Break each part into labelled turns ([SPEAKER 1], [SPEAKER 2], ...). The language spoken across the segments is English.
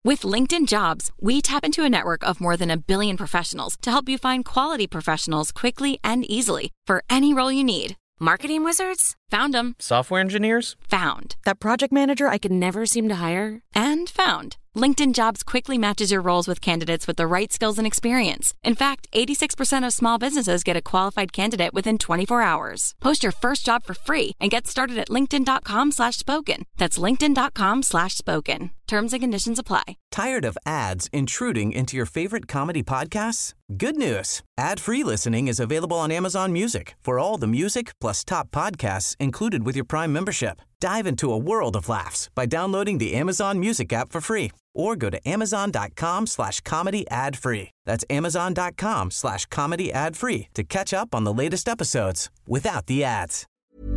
[SPEAKER 1] With LinkedIn Jobs, we tap into a network of more than 1 billion professionals to help you find quality professionals quickly and easily for any role you need. Marketing wizards? Found them.
[SPEAKER 2] Software engineers?
[SPEAKER 1] Found. That project manager I could never seem to hire? And found. LinkedIn Jobs quickly matches your roles with candidates with the right skills and experience. In fact, 86% of small businesses get a qualified candidate within 24 hours. Post your first job for free and get started at linkedin.com/spoken. That's linkedin.com/spoken. Terms and conditions apply.
[SPEAKER 3] Tired of ads intruding into your favorite comedy podcasts? Good news. Ad-free listening is available on Amazon Music for all the music plus top podcasts included with your Prime membership. Dive into a world of laughs by downloading the Amazon Music app for free or go to amazon.com/comedy ad-free. That's amazon.com/comedy ad-free to catch up on the latest episodes without the ads.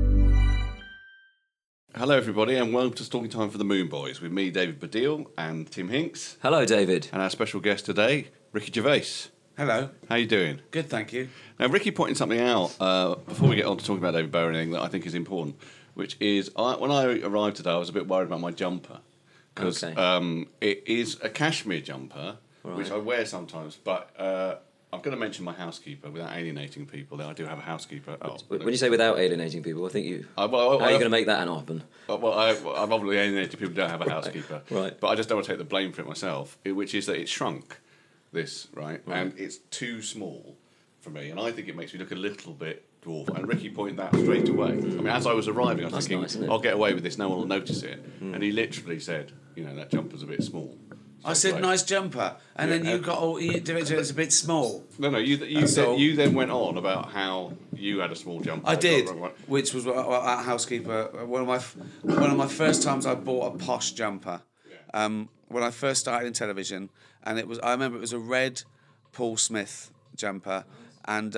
[SPEAKER 4] Hello, everybody, and welcome to Stalking Time for the Moon Boys with me, David Baddiel, and Tim Hinks.
[SPEAKER 5] Hello, David.
[SPEAKER 4] And our special guest today, Ricky Gervais.
[SPEAKER 6] Hello.
[SPEAKER 4] How you doing?
[SPEAKER 6] Good, thank you.
[SPEAKER 4] Now, Ricky pointed something out before we get on to talking about David Bowie and anything that I think is important, which is when I arrived today, I was a bit worried about my jumper because it is a cashmere jumper, which I wear sometimes, but I'm going to mention my housekeeper without alienating people. I do have a housekeeper.
[SPEAKER 5] When you say without alienating people, I think how are you going to make that happen?
[SPEAKER 4] Well, I've obviously alienated people who don't have a housekeeper.
[SPEAKER 5] Right.
[SPEAKER 4] But I just don't want to take the blame for it myself, which is that it's shrunk, right? And it's too small for me, and I think it makes me look a little bit dwarf. And Ricky pointed that straight away. I mean, as I was arriving, I was thinking, I'll get away with this, no one will notice it. And he literally said, that jumper's a bit small.
[SPEAKER 6] I said, nice jumper, and then you got all it's a bit small.
[SPEAKER 4] No, you then went on about how you had a small jumper.
[SPEAKER 6] I did, which was our housekeeper. One of my first times I bought a posh jumper. When I first started in television, and I remember it was a red Paul Smith jumper, and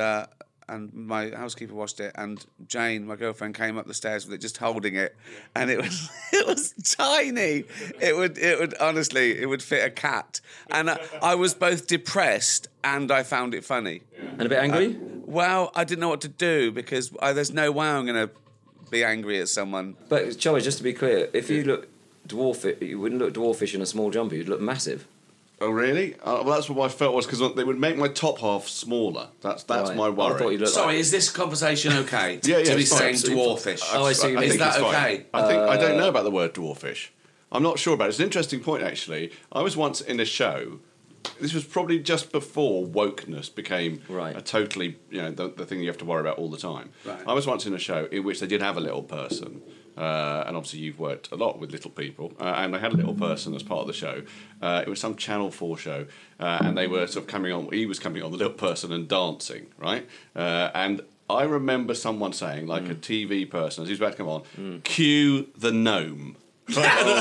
[SPEAKER 6] my housekeeper washed it, and Jane, my girlfriend, came up the stairs with it, just holding it, and it was tiny. It would honestly, it would fit a cat, and I was both depressed and I found it funny.
[SPEAKER 5] And a bit angry?
[SPEAKER 6] Well, I didn't know what to do because there's no way I'm going to be angry at someone.
[SPEAKER 5] But Charlie, just to be clear, if you look dwarfish, you wouldn't look dwarfish in a small jumper. You'd look massive.
[SPEAKER 4] Oh, really? Well, that's what my felt was, because they would make my top half smaller. That's
[SPEAKER 5] right.
[SPEAKER 4] My worry.
[SPEAKER 5] I thought you'd look
[SPEAKER 6] Sorry, is this conversation okay?
[SPEAKER 4] Yeah,
[SPEAKER 6] to be
[SPEAKER 4] fine.
[SPEAKER 6] saying dwarfish.
[SPEAKER 5] Oh, I see.
[SPEAKER 6] Is that okay?
[SPEAKER 4] I don't know about the word dwarfish. I'm not sure about it. It's an interesting point, actually. I was once in a show. This was probably just before wokeness became a totally, the thing you have to worry about all the time.
[SPEAKER 6] Right.
[SPEAKER 4] I was once in a show in which they did have a little person. And obviously you've worked a lot with little people, and they had a little person as part of the show. It was some Channel 4 show, and they were sort of coming on, he was coming on, the little person, and dancing, right? And I remember someone saying, like a TV person, as he was about to come on, cue the gnome.
[SPEAKER 5] Oh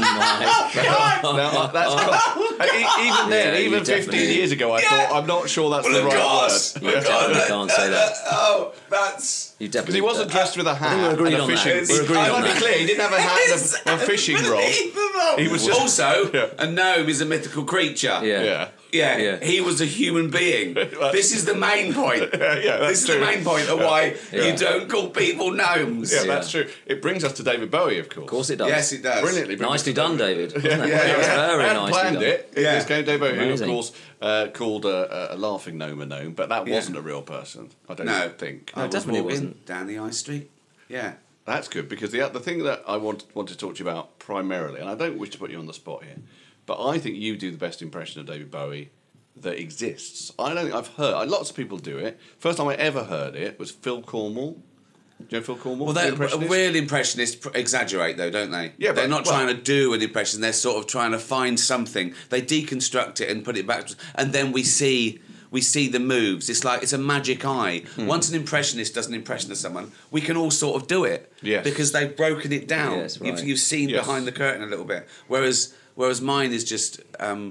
[SPEAKER 5] my God!
[SPEAKER 4] Now, that's even then, even 15 years ago, I thought, I'm not sure that's the right word.
[SPEAKER 5] You definitely can't say that.
[SPEAKER 6] Oh, that's...
[SPEAKER 4] Because he wasn't dressed with a hat
[SPEAKER 5] we're agreed
[SPEAKER 4] and a
[SPEAKER 5] on
[SPEAKER 4] fishing.
[SPEAKER 5] that. We're agreed on
[SPEAKER 4] I want to be clear, he didn't have a hat and a fishing rod. He was just,
[SPEAKER 6] also, a gnome is a mythical creature.
[SPEAKER 5] Yeah.
[SPEAKER 6] He was a human being. This is the main point.
[SPEAKER 4] This
[SPEAKER 6] is the main point of why you don't call people gnomes.
[SPEAKER 4] Yeah, that's true. It brings us to David Bowie, of course.
[SPEAKER 5] Of course it does.
[SPEAKER 6] Yes, it does.
[SPEAKER 4] Brilliantly.
[SPEAKER 5] Nicely done, David.
[SPEAKER 4] Very
[SPEAKER 5] nicely
[SPEAKER 4] planned
[SPEAKER 5] done.
[SPEAKER 4] it.
[SPEAKER 6] Yeah.
[SPEAKER 4] This game, David Bowie, who, of
[SPEAKER 5] Amazing.
[SPEAKER 4] course, called a laughing gnome a gnome, but that wasn't a real person, I don't think.
[SPEAKER 5] No, it definitely wasn't.
[SPEAKER 6] Down the high street. Yeah.
[SPEAKER 4] That's good, because the thing that I want to talk to you about primarily, and I don't wish to put you on the spot here, but I think you do the best impression of David Bowie that exists. I don't think I've heard... Lots of people do it. First time I ever heard it was Phil Cornwall. Do you know Phil Cornwall?
[SPEAKER 6] Well, real impressionists exaggerate, though, don't they?
[SPEAKER 4] Yeah,
[SPEAKER 6] they're not trying to do an impression. They're sort of trying to find something. They deconstruct it and put it back, and then we see the moves. It's like it's a magic eye. Once an impressionist does an impression of someone, we can all sort of do it.
[SPEAKER 4] Yes.
[SPEAKER 6] Because they've broken it down.
[SPEAKER 5] Yes, right.
[SPEAKER 6] You've seen behind the curtain a little bit. Whereas mine is just...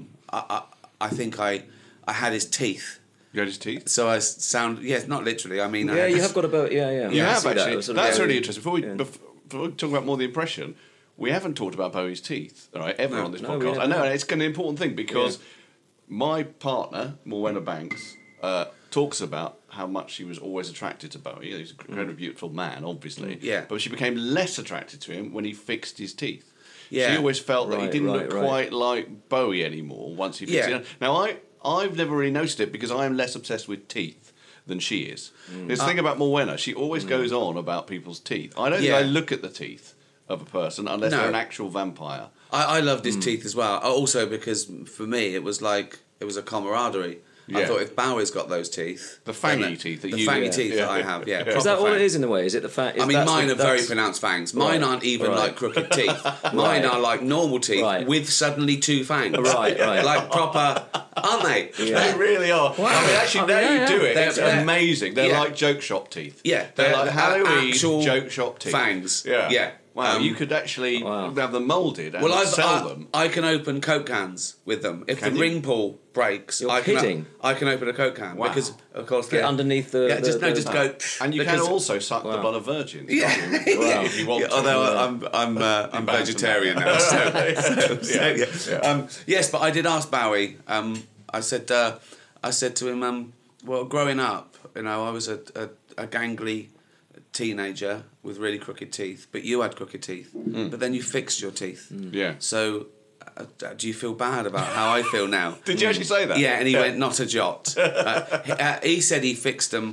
[SPEAKER 6] I think I had his teeth.
[SPEAKER 4] You had his teeth?
[SPEAKER 6] So I sound... Yeah, not literally. I mean...
[SPEAKER 5] Yeah, you have got a bit... Yeah.
[SPEAKER 4] You have, actually. That's really
[SPEAKER 5] interesting.
[SPEAKER 4] interesting. Before we talk about more the impression, we haven't talked about Bowie's teeth, all right, ever on this podcast. I know, and it's an important thing, because my partner, Morwenna Banks, talks about how much she was always attracted to Bowie. He's an incredibly beautiful man, obviously.
[SPEAKER 6] Yeah.
[SPEAKER 4] But she became less attracted to him when he fixed his teeth.
[SPEAKER 6] Yeah.
[SPEAKER 4] She always felt that he
[SPEAKER 5] Right,
[SPEAKER 4] didn't
[SPEAKER 5] right,
[SPEAKER 4] look
[SPEAKER 5] right.
[SPEAKER 4] quite like Bowie anymore once he fixed
[SPEAKER 6] Yeah.
[SPEAKER 4] it. Now, I've never really noticed it because I am less obsessed with teeth than she is. There's the thing about Morwenna, she always goes on about people's teeth. I don't think
[SPEAKER 6] Yeah.
[SPEAKER 4] I look at the teeth of a person unless
[SPEAKER 6] No.
[SPEAKER 4] they're an actual vampire.
[SPEAKER 6] I loved his teeth as well. Also because for me it was a camaraderie. I
[SPEAKER 4] Yeah.
[SPEAKER 6] thought if Bowie's got those teeth,
[SPEAKER 4] The fangy
[SPEAKER 6] then
[SPEAKER 4] teeth that
[SPEAKER 6] the
[SPEAKER 4] you-
[SPEAKER 6] fangy
[SPEAKER 4] Yeah.
[SPEAKER 6] teeth
[SPEAKER 4] Yeah.
[SPEAKER 6] that I have, yeah.
[SPEAKER 5] Is that
[SPEAKER 6] proper
[SPEAKER 5] all it
[SPEAKER 6] fang.
[SPEAKER 5] is in a way? Is it the fact?
[SPEAKER 6] I mean, mine are very pronounced fangs. Mine aren't even
[SPEAKER 5] Right.
[SPEAKER 6] like crooked teeth. Mine are like normal teeth
[SPEAKER 5] Right.
[SPEAKER 6] with suddenly 2 fangs.
[SPEAKER 5] Right, right.
[SPEAKER 6] Like proper, aren't they?
[SPEAKER 4] They really are. I mean, actually, now
[SPEAKER 5] yeah,
[SPEAKER 4] you
[SPEAKER 5] yeah.
[SPEAKER 4] do it,
[SPEAKER 6] They're-
[SPEAKER 4] it's
[SPEAKER 6] they're-
[SPEAKER 4] amazing. They're
[SPEAKER 6] yeah.
[SPEAKER 4] like joke shop teeth.
[SPEAKER 6] Yeah,
[SPEAKER 4] They're like Halloween
[SPEAKER 6] actual
[SPEAKER 4] joke shop teeth.
[SPEAKER 6] fangs.
[SPEAKER 4] Yeah.
[SPEAKER 6] Yeah.
[SPEAKER 4] Wow, you could actually
[SPEAKER 5] Wow.
[SPEAKER 4] have them moulded and
[SPEAKER 6] Well,
[SPEAKER 4] sell them.
[SPEAKER 6] I can open Coke cans with them. If
[SPEAKER 4] Can
[SPEAKER 6] the
[SPEAKER 4] you?
[SPEAKER 6] ring pull breaks,
[SPEAKER 5] You're
[SPEAKER 6] I can
[SPEAKER 5] kidding.
[SPEAKER 6] I can open a Coke can
[SPEAKER 4] Wow.
[SPEAKER 6] because, of course,
[SPEAKER 5] Get underneath the.
[SPEAKER 6] Yeah, just
[SPEAKER 5] the-
[SPEAKER 6] just go.
[SPEAKER 4] And you
[SPEAKER 6] because-
[SPEAKER 4] can also suck the
[SPEAKER 5] Wow.
[SPEAKER 4] blood of virgins.
[SPEAKER 6] Yeah.
[SPEAKER 4] can't you?
[SPEAKER 5] Wow.
[SPEAKER 4] If you want to.
[SPEAKER 6] Although I'm
[SPEAKER 4] bound to
[SPEAKER 6] vegetarian
[SPEAKER 4] know.
[SPEAKER 6] now. So,
[SPEAKER 4] Yeah.
[SPEAKER 6] yes, but I did ask Bowie. I said to him, well, growing up, I was a gangly teenager with really crooked teeth, but you had crooked teeth, but then you fixed your teeth.
[SPEAKER 4] Yeah.
[SPEAKER 6] So, do you feel bad about how I feel now?
[SPEAKER 4] Did you actually say that?
[SPEAKER 6] Yeah, and he went, not a jot. He said he fixed them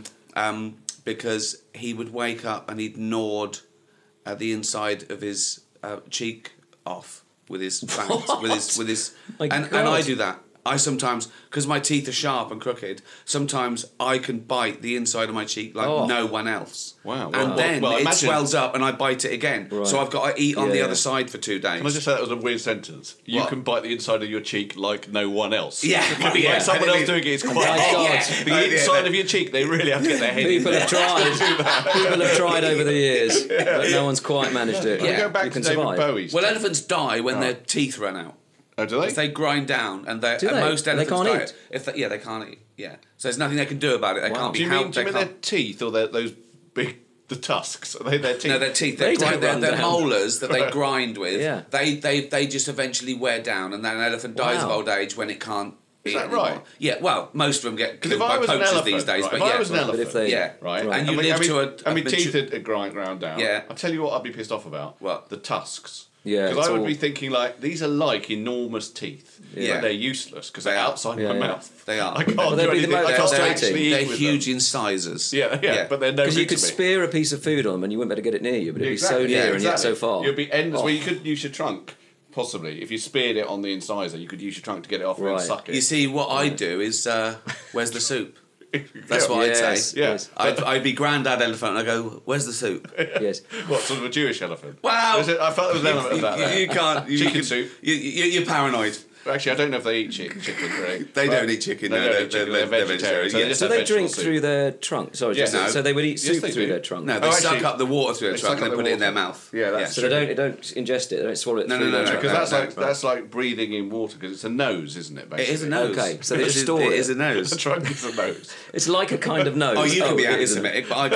[SPEAKER 6] because he would wake up and he'd gnawed the inside of his cheek off with his fangs, with his,
[SPEAKER 5] My
[SPEAKER 6] and
[SPEAKER 5] God.
[SPEAKER 6] I do that. I sometimes, because my teeth are sharp and crooked, sometimes I can bite the inside of my cheek like
[SPEAKER 5] Oh.
[SPEAKER 6] no one else.
[SPEAKER 4] Wow.
[SPEAKER 6] And
[SPEAKER 4] Well,
[SPEAKER 6] then
[SPEAKER 4] well,
[SPEAKER 6] it
[SPEAKER 4] imagine-
[SPEAKER 6] swells up and I bite it again.
[SPEAKER 5] Right.
[SPEAKER 6] So I've got to eat on
[SPEAKER 5] Yeah,
[SPEAKER 6] the
[SPEAKER 5] yeah.
[SPEAKER 6] other side for 2 days.
[SPEAKER 4] Can I just say that was a weird sentence? You
[SPEAKER 6] What?
[SPEAKER 4] can bite the inside of your cheek like no one else.
[SPEAKER 6] Yeah,
[SPEAKER 4] Like
[SPEAKER 6] yeah.
[SPEAKER 4] someone else doing it is quite
[SPEAKER 5] My
[SPEAKER 4] hard.
[SPEAKER 5] God.
[SPEAKER 4] The inside of your cheek, they really have to get their head
[SPEAKER 5] People
[SPEAKER 4] in
[SPEAKER 5] have
[SPEAKER 4] there.
[SPEAKER 5] tried. People have tried over the years, but no one's quite managed it.
[SPEAKER 4] Can we go back
[SPEAKER 5] you
[SPEAKER 4] to
[SPEAKER 5] can
[SPEAKER 4] David
[SPEAKER 5] survive.
[SPEAKER 4] Bowie's.
[SPEAKER 6] Well, elephants die when their teeth run out.
[SPEAKER 4] Oh, do they?
[SPEAKER 6] They grind down, and
[SPEAKER 5] Do they?
[SPEAKER 6] most
[SPEAKER 5] They
[SPEAKER 6] elephants
[SPEAKER 5] can't
[SPEAKER 6] die.
[SPEAKER 5] eat?
[SPEAKER 6] If they, they can't eat. Yeah, so there's nothing they can do about it. They can't
[SPEAKER 4] Do
[SPEAKER 6] be
[SPEAKER 4] you mean,
[SPEAKER 6] helped.
[SPEAKER 4] do you
[SPEAKER 6] They
[SPEAKER 4] mean their
[SPEAKER 6] can't.
[SPEAKER 4] teeth or those big the tusks? Are they their teeth?
[SPEAKER 6] No, their teeth.
[SPEAKER 5] They
[SPEAKER 6] They're,
[SPEAKER 5] don't
[SPEAKER 6] they're,
[SPEAKER 5] run
[SPEAKER 6] they're
[SPEAKER 5] down.
[SPEAKER 6] molars that they grind with.
[SPEAKER 5] Yeah.
[SPEAKER 6] They just eventually wear down, and then an elephant dies of
[SPEAKER 5] Wow.
[SPEAKER 6] old age when it can't.
[SPEAKER 4] Is
[SPEAKER 6] eat
[SPEAKER 4] that
[SPEAKER 6] anymore.
[SPEAKER 4] right?
[SPEAKER 6] Yeah. Well, most of them get
[SPEAKER 4] Because if
[SPEAKER 6] killed by
[SPEAKER 4] I was an
[SPEAKER 6] poachers
[SPEAKER 4] elephant,
[SPEAKER 6] these days.
[SPEAKER 4] right,
[SPEAKER 6] But
[SPEAKER 4] if
[SPEAKER 6] yeah,
[SPEAKER 4] I was an
[SPEAKER 5] But if
[SPEAKER 4] elephant,
[SPEAKER 5] they-
[SPEAKER 6] yeah,
[SPEAKER 4] right,
[SPEAKER 6] And you live to a.
[SPEAKER 4] and my
[SPEAKER 6] mature-
[SPEAKER 4] teeth had ground down.
[SPEAKER 6] Yeah.
[SPEAKER 4] I'll tell you what I'd be pissed off about.
[SPEAKER 6] What?
[SPEAKER 4] The tusks.
[SPEAKER 5] Yeah,
[SPEAKER 4] Because
[SPEAKER 5] it's
[SPEAKER 4] I would
[SPEAKER 5] all-
[SPEAKER 4] be thinking like these are like enormous teeth,
[SPEAKER 6] Yeah.
[SPEAKER 4] but they're useless because
[SPEAKER 6] They
[SPEAKER 4] they're
[SPEAKER 6] are.
[SPEAKER 4] outside
[SPEAKER 5] Yeah,
[SPEAKER 4] my
[SPEAKER 5] yeah.
[SPEAKER 4] mouth.
[SPEAKER 6] They are.
[SPEAKER 4] I can't
[SPEAKER 5] Well,
[SPEAKER 4] do
[SPEAKER 5] they'd be the
[SPEAKER 4] anything. I
[SPEAKER 5] most
[SPEAKER 4] can't
[SPEAKER 5] frustrating.
[SPEAKER 4] actually
[SPEAKER 6] They're
[SPEAKER 4] eat with
[SPEAKER 6] huge
[SPEAKER 4] them.
[SPEAKER 6] incisors.
[SPEAKER 4] Yeah, but they're no
[SPEAKER 5] Because
[SPEAKER 4] good
[SPEAKER 5] you could
[SPEAKER 4] to me.
[SPEAKER 5] spear a piece of food on them and you wouldn't be able to get it near you, but it'd be so
[SPEAKER 4] Exactly,
[SPEAKER 5] near
[SPEAKER 4] yeah,
[SPEAKER 5] and yet so
[SPEAKER 4] exactly.
[SPEAKER 5] far.
[SPEAKER 4] You'd be endless.
[SPEAKER 5] Oh.
[SPEAKER 4] Well, you could use your trunk, possibly. If you speared it on the incisor, you could use your trunk to get it off and
[SPEAKER 5] Right.
[SPEAKER 4] suck it.
[SPEAKER 6] You see, what I do is, where's the soup? That's what
[SPEAKER 5] Yes,
[SPEAKER 6] I'd say.
[SPEAKER 5] yes.
[SPEAKER 6] I'd be Grandad Elephant, and I go, where's the soup?
[SPEAKER 5] Yes.
[SPEAKER 4] What, sort of a Jewish elephant?
[SPEAKER 6] Wow.
[SPEAKER 4] I felt there was an element of that there.
[SPEAKER 6] You can't.
[SPEAKER 4] Chicken soup.
[SPEAKER 6] You're paranoid.
[SPEAKER 4] Actually, I don't know if they eat chicken, Greg.
[SPEAKER 6] They
[SPEAKER 4] But
[SPEAKER 6] don't eat chicken,
[SPEAKER 4] They
[SPEAKER 6] no,
[SPEAKER 4] don't
[SPEAKER 6] they're-
[SPEAKER 4] eat chicken.
[SPEAKER 6] they're
[SPEAKER 4] They're vegetarian. So
[SPEAKER 6] yeah.
[SPEAKER 4] they just
[SPEAKER 5] Do
[SPEAKER 4] have
[SPEAKER 5] they
[SPEAKER 4] vegetable
[SPEAKER 5] drink
[SPEAKER 4] soup.
[SPEAKER 5] through their trunk? Sorry,
[SPEAKER 4] Yes,
[SPEAKER 5] just
[SPEAKER 4] no.
[SPEAKER 5] so they would eat
[SPEAKER 4] Yes,
[SPEAKER 5] soup
[SPEAKER 4] they
[SPEAKER 5] through
[SPEAKER 4] do.
[SPEAKER 5] their trunk.
[SPEAKER 6] No, they
[SPEAKER 4] Oh,
[SPEAKER 6] suck
[SPEAKER 4] actually,
[SPEAKER 6] up the water through
[SPEAKER 4] they
[SPEAKER 6] the trunk
[SPEAKER 4] suck
[SPEAKER 6] and
[SPEAKER 4] up
[SPEAKER 6] then
[SPEAKER 4] the
[SPEAKER 6] put it in their
[SPEAKER 4] water.
[SPEAKER 6] mouth.
[SPEAKER 4] Yeah, that's
[SPEAKER 5] So
[SPEAKER 4] true.
[SPEAKER 5] they don't ingest it. They don't swallow it
[SPEAKER 6] No,
[SPEAKER 5] through
[SPEAKER 6] no,
[SPEAKER 5] their
[SPEAKER 6] no,
[SPEAKER 5] trunk.
[SPEAKER 4] Because
[SPEAKER 6] No,
[SPEAKER 4] that's like breathing in water because it's a nose, isn't it?
[SPEAKER 6] It
[SPEAKER 4] Basically?
[SPEAKER 6] is a nose.
[SPEAKER 5] Okay, so they
[SPEAKER 6] It
[SPEAKER 5] just
[SPEAKER 6] is-
[SPEAKER 5] store
[SPEAKER 6] it
[SPEAKER 5] it.
[SPEAKER 6] is a
[SPEAKER 4] The
[SPEAKER 6] nose.
[SPEAKER 4] trunk is a nose.
[SPEAKER 5] It's like a kind of nose.
[SPEAKER 6] Oh, you can be
[SPEAKER 5] it isn't.
[SPEAKER 6] anti-Semitic, but I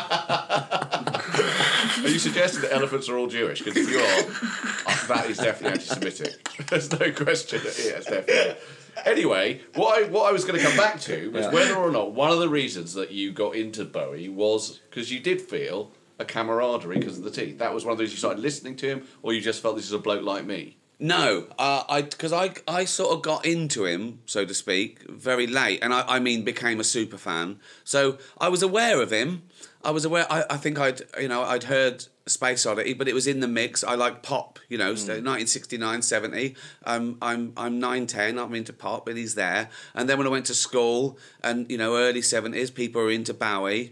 [SPEAKER 6] can't.
[SPEAKER 4] Are you suggesting that elephants are all Jewish? Because if you are, that is definitely anti-Semitic. There's no question. Yes, definitely. Anyway, what I was going to come back to was whether or not one of the reasons that you got into Bowie was because you did feel a camaraderie because of the teeth. That was one of those you started listening to him, or you just felt this is a bloke like me.
[SPEAKER 6] No, because I sort of got into him, so to speak, very late, and I mean became a super fan. So I was aware of him. I was aware. I think I'd heard Space Oddity, but it was in the mix. I like pop, so 1969, 70. I'm 9, 10. I'm into pop, and he's there. And then when I went to school, and early 70s, people were into Bowie.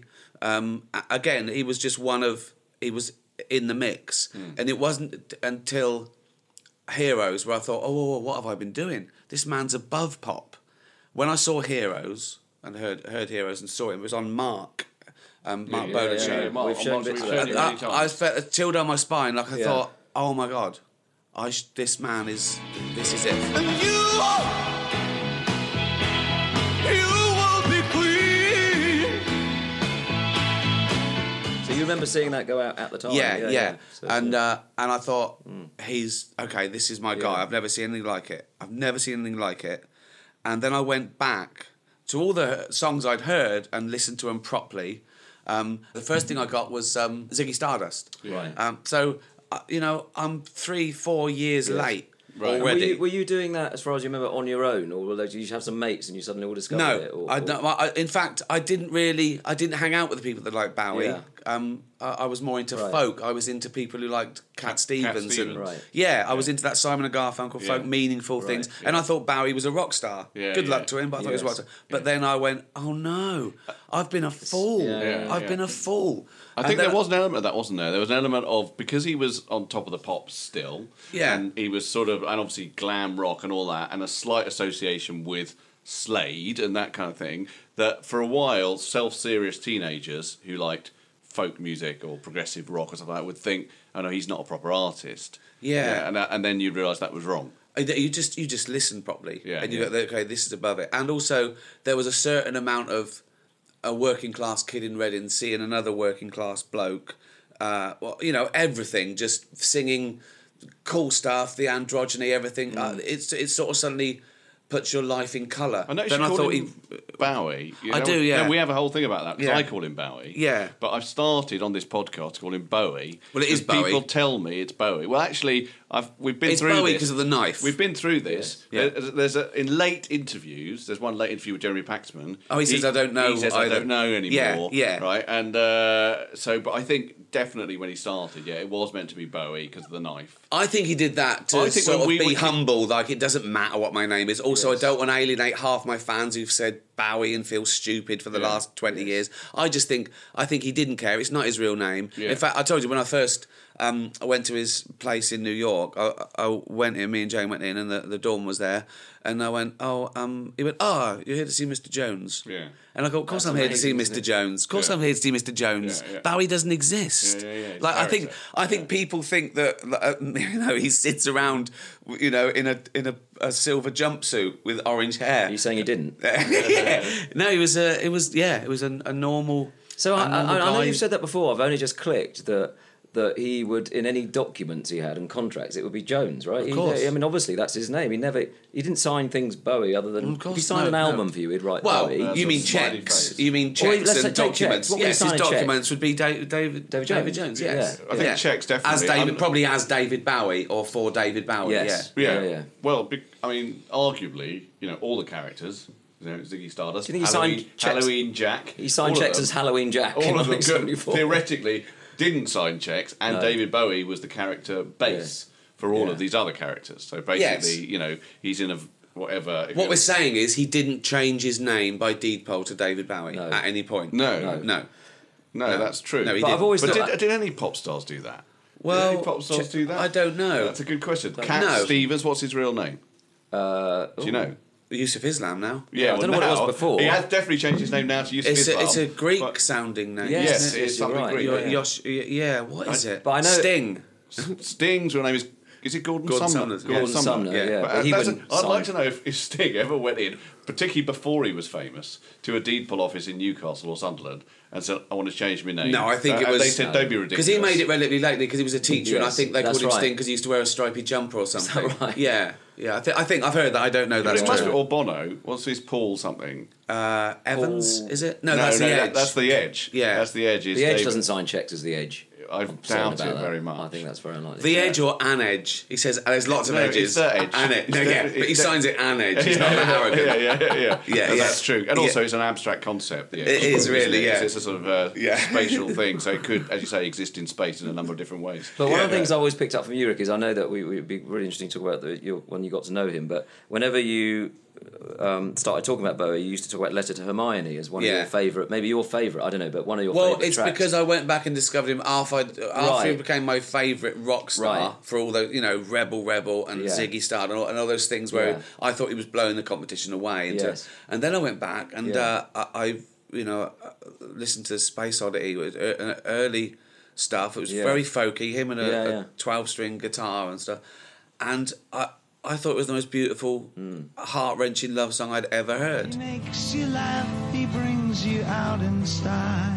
[SPEAKER 6] Again, he was just he was in the mix, and it wasn't until Heroes where I thought, oh, what have I been doing? This man's above pop. When I saw Heroes and heard Heroes and saw him, it was on Mark Bolan's show.
[SPEAKER 4] Mark,
[SPEAKER 5] We've shown
[SPEAKER 4] Mark's
[SPEAKER 5] bits of
[SPEAKER 4] shown
[SPEAKER 5] that,
[SPEAKER 4] you
[SPEAKER 5] yeah.
[SPEAKER 4] many
[SPEAKER 6] I
[SPEAKER 4] times.
[SPEAKER 6] felt a chill down my spine. Like I
[SPEAKER 5] Yeah.
[SPEAKER 6] thought, oh my god, this man is. This is it.
[SPEAKER 2] And you will be queen.
[SPEAKER 5] So you remember seeing that go out at the time?
[SPEAKER 6] Yeah.
[SPEAKER 5] So,
[SPEAKER 6] And I thought he's okay. This is my guy.
[SPEAKER 5] Yeah.
[SPEAKER 6] I've never seen anything like it. And then I went back to all the songs I'd heard and listened to them properly. The first thing I got was Ziggy Stardust.
[SPEAKER 5] Right.
[SPEAKER 6] So I'm 3-4 years late
[SPEAKER 4] Right.
[SPEAKER 6] already.
[SPEAKER 5] Were you doing that, as far as you remember, on your own, or did you have some mates and you suddenly all discovered it?
[SPEAKER 6] No, in fact, I didn't hang out with the people that liked Bowie.
[SPEAKER 5] Yeah.
[SPEAKER 6] I was more into
[SPEAKER 5] Right.
[SPEAKER 6] folk. I was into people who liked Cat Stevens.
[SPEAKER 4] Stevens.
[SPEAKER 5] Right.
[SPEAKER 6] Yeah, I was into that Simon and Garfunkel folk, meaningful things.
[SPEAKER 5] Right.
[SPEAKER 6] And I thought Bowie was a rock star.
[SPEAKER 4] Yeah,
[SPEAKER 6] Good
[SPEAKER 4] yeah.
[SPEAKER 6] luck to him, but I thought he was a
[SPEAKER 5] Yes.
[SPEAKER 6] rock star. But then I went, oh no, I've been a fool. I've been a fool.
[SPEAKER 4] I think there was an element of that, wasn't there? There was an element of, because he was on top of the pops still, and he was sort of, and obviously glam rock and all that, and a slight association with Slade and that kind of thing, that for a while, self-serious teenagers who liked folk music or progressive rock or something like that would think, oh no, he's not a proper artist. And then you'd realise that was wrong.
[SPEAKER 6] You just listen properly, and you
[SPEAKER 4] Yeah.
[SPEAKER 6] go, okay, this is above it. And also, there was a certain amount of a working class kid in Reading seeing another working class bloke, everything, just singing cool stuff, the androgyny, everything. It sort of suddenly puts your life in colour.
[SPEAKER 4] I know you call him Bowie.
[SPEAKER 6] I do, yeah.
[SPEAKER 4] No, we have a whole thing about that, because
[SPEAKER 6] Yeah.
[SPEAKER 4] I call him Bowie.
[SPEAKER 6] Yeah.
[SPEAKER 4] But I've started on this podcast to call him Bowie.
[SPEAKER 6] Well, it is
[SPEAKER 4] because
[SPEAKER 6] Bowie.
[SPEAKER 4] People tell me it's Bowie. Well, actually, we've been
[SPEAKER 6] It's
[SPEAKER 4] through
[SPEAKER 6] Bowie
[SPEAKER 4] this.
[SPEAKER 6] because of the knife.
[SPEAKER 4] We've been through this.
[SPEAKER 6] Yeah.
[SPEAKER 4] There's in late interviews, there's one late interview with Jeremy Paxman.
[SPEAKER 6] Oh, he says, I don't know
[SPEAKER 4] He says, I
[SPEAKER 6] either.
[SPEAKER 4] don't know anymore.
[SPEAKER 6] Yeah.
[SPEAKER 4] Right? And but I think definitely when he started, it was meant to be Bowie because of the knife.
[SPEAKER 6] I think he did that
[SPEAKER 4] I
[SPEAKER 6] to
[SPEAKER 4] think
[SPEAKER 6] sort
[SPEAKER 4] when
[SPEAKER 6] of
[SPEAKER 4] we
[SPEAKER 6] be
[SPEAKER 4] were-
[SPEAKER 6] humble, like it doesn't matter what my name is. Also,
[SPEAKER 5] Yes.
[SPEAKER 6] I don't want to alienate half my fans who've said Bowie and feel stupid for the last 20 years. I think he didn't care. It's not his real name.
[SPEAKER 4] Yeah.
[SPEAKER 6] In fact, I told you when I first I went to his place in New York, I went in, me and Jane went in, and the doorman was there, and I went, he went, you're here to see Mr. Jones.
[SPEAKER 4] Yeah.
[SPEAKER 6] And I go, of course
[SPEAKER 5] That's
[SPEAKER 6] I'm here to see
[SPEAKER 5] amazing, isn't
[SPEAKER 6] Mr.
[SPEAKER 5] it?
[SPEAKER 6] Jones. Of course
[SPEAKER 4] Yeah.
[SPEAKER 6] I'm here to see Mr. Jones.
[SPEAKER 4] Yeah, yeah.
[SPEAKER 6] Bowie doesn't exist.
[SPEAKER 4] Yeah. It's
[SPEAKER 6] Like
[SPEAKER 4] character.
[SPEAKER 6] I think people think that he sits around, in a silver jumpsuit with orange hair.
[SPEAKER 5] Are you saying he didn't?
[SPEAKER 6] Yeah. No, it was a normal.
[SPEAKER 5] So
[SPEAKER 6] a
[SPEAKER 5] I
[SPEAKER 6] normal
[SPEAKER 5] know
[SPEAKER 6] guy.
[SPEAKER 5] you've said that before. I've only just clicked that he would, in any documents he had and contracts, it would be Jones, right?
[SPEAKER 6] Of course.
[SPEAKER 5] I mean, obviously that's his name. He didn't sign things Bowie other than
[SPEAKER 6] Of course,
[SPEAKER 5] if he signed
[SPEAKER 6] no,
[SPEAKER 5] an album
[SPEAKER 6] no.
[SPEAKER 5] for you, he'd write
[SPEAKER 6] Well,
[SPEAKER 5] Bowie.
[SPEAKER 6] you mean
[SPEAKER 4] Smiley
[SPEAKER 6] checks?
[SPEAKER 4] face.
[SPEAKER 6] You mean
[SPEAKER 5] Well,
[SPEAKER 6] checks
[SPEAKER 5] let's
[SPEAKER 6] and
[SPEAKER 5] take
[SPEAKER 6] documents?
[SPEAKER 5] checks. What would he
[SPEAKER 6] Yes,
[SPEAKER 5] sign
[SPEAKER 6] his
[SPEAKER 5] a check?
[SPEAKER 6] documents would be David
[SPEAKER 5] Jones.
[SPEAKER 6] Jones.
[SPEAKER 5] Yeah.
[SPEAKER 6] Yes,
[SPEAKER 4] I think checks definitely.
[SPEAKER 6] as probably as David Bowie or for David Bowie.
[SPEAKER 5] Yes.
[SPEAKER 6] Yeah.
[SPEAKER 4] Yeah. Well, arguably, all the characters, Ziggy Stardust,
[SPEAKER 5] Do you think he
[SPEAKER 4] Halloween,
[SPEAKER 5] signed checks?
[SPEAKER 4] Halloween Jack.
[SPEAKER 5] He signed
[SPEAKER 4] all of
[SPEAKER 5] checks
[SPEAKER 4] them.
[SPEAKER 5] as Halloween Jack
[SPEAKER 4] All
[SPEAKER 5] in
[SPEAKER 4] of them
[SPEAKER 5] 1974.
[SPEAKER 4] theoretically didn't sign checks, and David Bowie was the character base for all
[SPEAKER 5] Yeah.
[SPEAKER 4] of these other characters. So basically, he's in a whatever.
[SPEAKER 6] What we're saying is he didn't change his name by deed poll to David Bowie
[SPEAKER 5] No.
[SPEAKER 6] at any point.
[SPEAKER 4] No.
[SPEAKER 6] No.
[SPEAKER 4] No, that's true.
[SPEAKER 6] No, he
[SPEAKER 5] But
[SPEAKER 6] didn't.
[SPEAKER 5] I've always
[SPEAKER 4] But
[SPEAKER 5] thought
[SPEAKER 4] did any pop stars do that?
[SPEAKER 6] Well,
[SPEAKER 4] did any pop stars do that?
[SPEAKER 6] I don't know.
[SPEAKER 4] That's a good question. Cat
[SPEAKER 6] know.
[SPEAKER 4] Stevens, what's his real name? Do you know?
[SPEAKER 6] Yusuf Islam now.
[SPEAKER 4] Yeah,
[SPEAKER 5] I don't know what it was
[SPEAKER 4] now,
[SPEAKER 5] before.
[SPEAKER 4] He has definitely changed his name now to Yusuf Islam.
[SPEAKER 6] It's a
[SPEAKER 4] but-
[SPEAKER 6] Greek-sounding name.
[SPEAKER 5] Yes,
[SPEAKER 6] isn't it?
[SPEAKER 4] it's something
[SPEAKER 5] you're right.
[SPEAKER 4] Greek.
[SPEAKER 6] What is it?
[SPEAKER 5] But I know-
[SPEAKER 6] Sting.
[SPEAKER 4] Sting's real name is it Gordon
[SPEAKER 6] Gordon
[SPEAKER 4] Sumner?
[SPEAKER 6] Sumner,
[SPEAKER 5] Gordon Sumner, yeah.
[SPEAKER 4] But
[SPEAKER 5] But he
[SPEAKER 4] that's
[SPEAKER 5] wouldn't
[SPEAKER 4] I'd like to
[SPEAKER 5] sign.
[SPEAKER 4] know if Sting ever went in, particularly before he was famous, to a deed poll office in Newcastle or Sunderland and said, I want to change my name.
[SPEAKER 6] No, I think it
[SPEAKER 4] and
[SPEAKER 6] was-
[SPEAKER 4] they said, don't be ridiculous.
[SPEAKER 6] Because he made it relatively lately because he was a teacher, and I
[SPEAKER 5] Yes,
[SPEAKER 6] think they
[SPEAKER 5] that's
[SPEAKER 6] called him
[SPEAKER 5] right.
[SPEAKER 6] Sting because he used to wear a stripy jumper or something.
[SPEAKER 5] that right?
[SPEAKER 6] Yeah. I think I've heard that. I don't know
[SPEAKER 4] But
[SPEAKER 6] that's
[SPEAKER 4] it must be,
[SPEAKER 6] true.
[SPEAKER 4] or Bono. What's his Paul something?
[SPEAKER 6] Evans,
[SPEAKER 5] Paul-
[SPEAKER 6] is it? No, that's the Edge.
[SPEAKER 4] That's the Edge.
[SPEAKER 6] Yeah.
[SPEAKER 4] That's the Edge. Is
[SPEAKER 5] The Edge
[SPEAKER 4] David.
[SPEAKER 5] doesn't sign checks as the Edge.
[SPEAKER 4] I
[SPEAKER 5] I'm certain
[SPEAKER 4] doubt
[SPEAKER 5] about
[SPEAKER 4] it
[SPEAKER 5] that.
[SPEAKER 4] very much.
[SPEAKER 5] I think that's very unlikely.
[SPEAKER 6] The Edge or an Edge? He says there's lots of
[SPEAKER 4] No,
[SPEAKER 6] edges.
[SPEAKER 4] it's the Edge.
[SPEAKER 6] An Edge.
[SPEAKER 4] It's
[SPEAKER 6] No, yeah,
[SPEAKER 4] definitely-
[SPEAKER 6] but he
[SPEAKER 4] it's
[SPEAKER 6] signs it an Edge. He's not that arrogant.
[SPEAKER 4] Yeah.
[SPEAKER 6] Yeah,
[SPEAKER 4] And
[SPEAKER 6] yeah.
[SPEAKER 4] that's true. And
[SPEAKER 6] Yeah.
[SPEAKER 4] also, it's an abstract concept. The Edge,
[SPEAKER 6] It is
[SPEAKER 4] isn't
[SPEAKER 6] really,
[SPEAKER 4] it?
[SPEAKER 6] yeah.
[SPEAKER 4] It's a sort of
[SPEAKER 6] Yeah.
[SPEAKER 4] spatial thing, so it could, as you say, exist in space in a number of different ways.
[SPEAKER 5] But one of the things I always picked up from you, Rick, is I know that it'd be really interesting to talk about when you got to know him, but whenever you started talking about Bowie, you used to talk about Letter to Hermione as one of your favourite, maybe your favourite, I don't know, but one of your favourite
[SPEAKER 6] it's
[SPEAKER 5] tracks.
[SPEAKER 6] because I went back and discovered him after he
[SPEAKER 5] Right.
[SPEAKER 6] became my favourite rock star
[SPEAKER 5] Right.
[SPEAKER 6] for all those, Rebel and
[SPEAKER 5] Yeah.
[SPEAKER 6] Ziggy Stardust and all those things where
[SPEAKER 5] Yeah.
[SPEAKER 6] I thought he was blowing the competition away. And then I went back and
[SPEAKER 5] Yeah.
[SPEAKER 6] I listened to Space Oddity, with early stuff. It was
[SPEAKER 5] Yeah.
[SPEAKER 6] very folky, him and
[SPEAKER 5] Yeah,
[SPEAKER 6] a
[SPEAKER 5] yeah.
[SPEAKER 6] 12-string guitar and stuff. And I thought it was the most beautiful, heart-wrenching love song I'd ever heard.
[SPEAKER 2] He makes you laugh, he brings you out in style.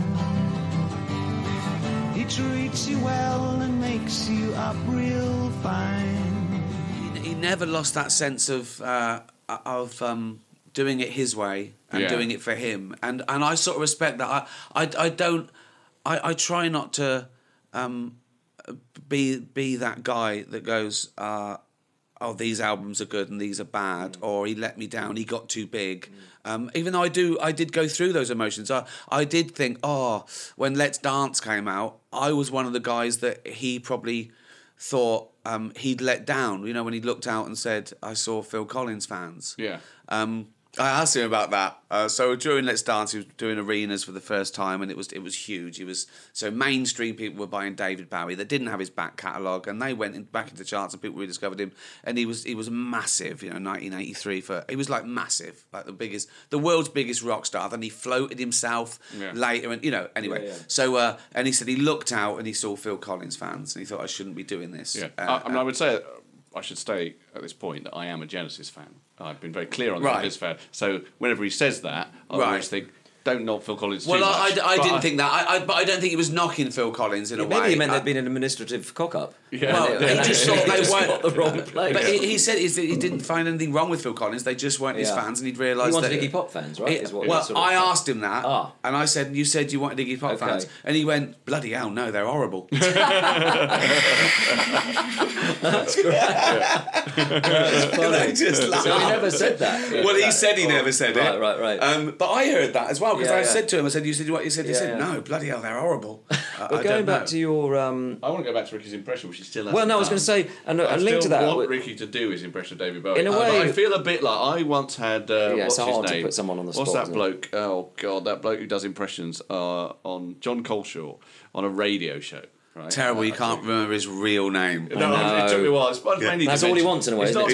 [SPEAKER 2] He treats you well and makes you up real fine.
[SPEAKER 6] He never lost that sense of doing it his way and doing it for him, and I sort of respect that. I try not to be that guy that goes, oh, these albums are good and these are bad, or he let me down, he got too big. Even though I did go through those emotions. I did think, when Let's Dance came out, I was one of the guys that he probably thought he'd let down. You know, when he looked out and said, I saw Phil Collins fans.
[SPEAKER 4] Yeah.
[SPEAKER 6] I asked him about that. So during Let's Dance, he was doing arenas for the first time, and it was huge. So mainstream people were buying David Bowie. They didn't have his back catalogue, and they went back into the charts, and people rediscovered him. And he was massive. You know, 1983 he was like massive, like the world's biggest rock star. Then he floated himself later, and anyway.
[SPEAKER 5] Yeah.
[SPEAKER 6] So and he said he looked out and he saw Phil Collins fans, and he thought, I shouldn't be doing this.
[SPEAKER 4] Yeah. I would say I should say at this point that I am a Genesis fan. I've been very clear on that. Genesis fan. So whenever he says that, I always think, don't knock Phil Collins too much.
[SPEAKER 6] I didn't think that. But I don't think he was knocking Phil Collins in a way.
[SPEAKER 5] Maybe he meant there'd been an administrative cock-up.
[SPEAKER 6] Yeah. Well, he just thought they weren't
[SPEAKER 5] got the wrong place.
[SPEAKER 6] But he said he didn't find anything wrong with Phil Collins. They just weren't his fans, and he'd realised that...
[SPEAKER 5] He wanted Iggy Pop fans, right?
[SPEAKER 6] I asked him that, and I said, you said you wanted Iggy Pop fans. And he went, bloody hell, no, they're horrible.
[SPEAKER 5] That's great. That's funny.
[SPEAKER 6] They just laughed.
[SPEAKER 5] So he never said that.
[SPEAKER 6] Well, he said he never said it.
[SPEAKER 5] Right.
[SPEAKER 6] But I heard that as well, because I said to him, I said, you said what you said? He said, no, bloody hell, they're horrible.
[SPEAKER 5] But going back to your...
[SPEAKER 4] I want to go back to Ricky's impression, which he still hasn't
[SPEAKER 5] Well, no, I was going to say, and a link to that...
[SPEAKER 4] I want Ricky to do his impression of David Bowie.
[SPEAKER 5] In a way...
[SPEAKER 4] I feel a bit like I once had... what's his name?
[SPEAKER 5] To put someone on the spot.
[SPEAKER 4] What's that bloke? Oh, God, that bloke who does impressions on John Coleshaw on a radio show. Right?
[SPEAKER 6] Terrible, you can't remember his real name.
[SPEAKER 4] No, it took me a while. It's mainly
[SPEAKER 5] That's all he wants in a way, isn't it?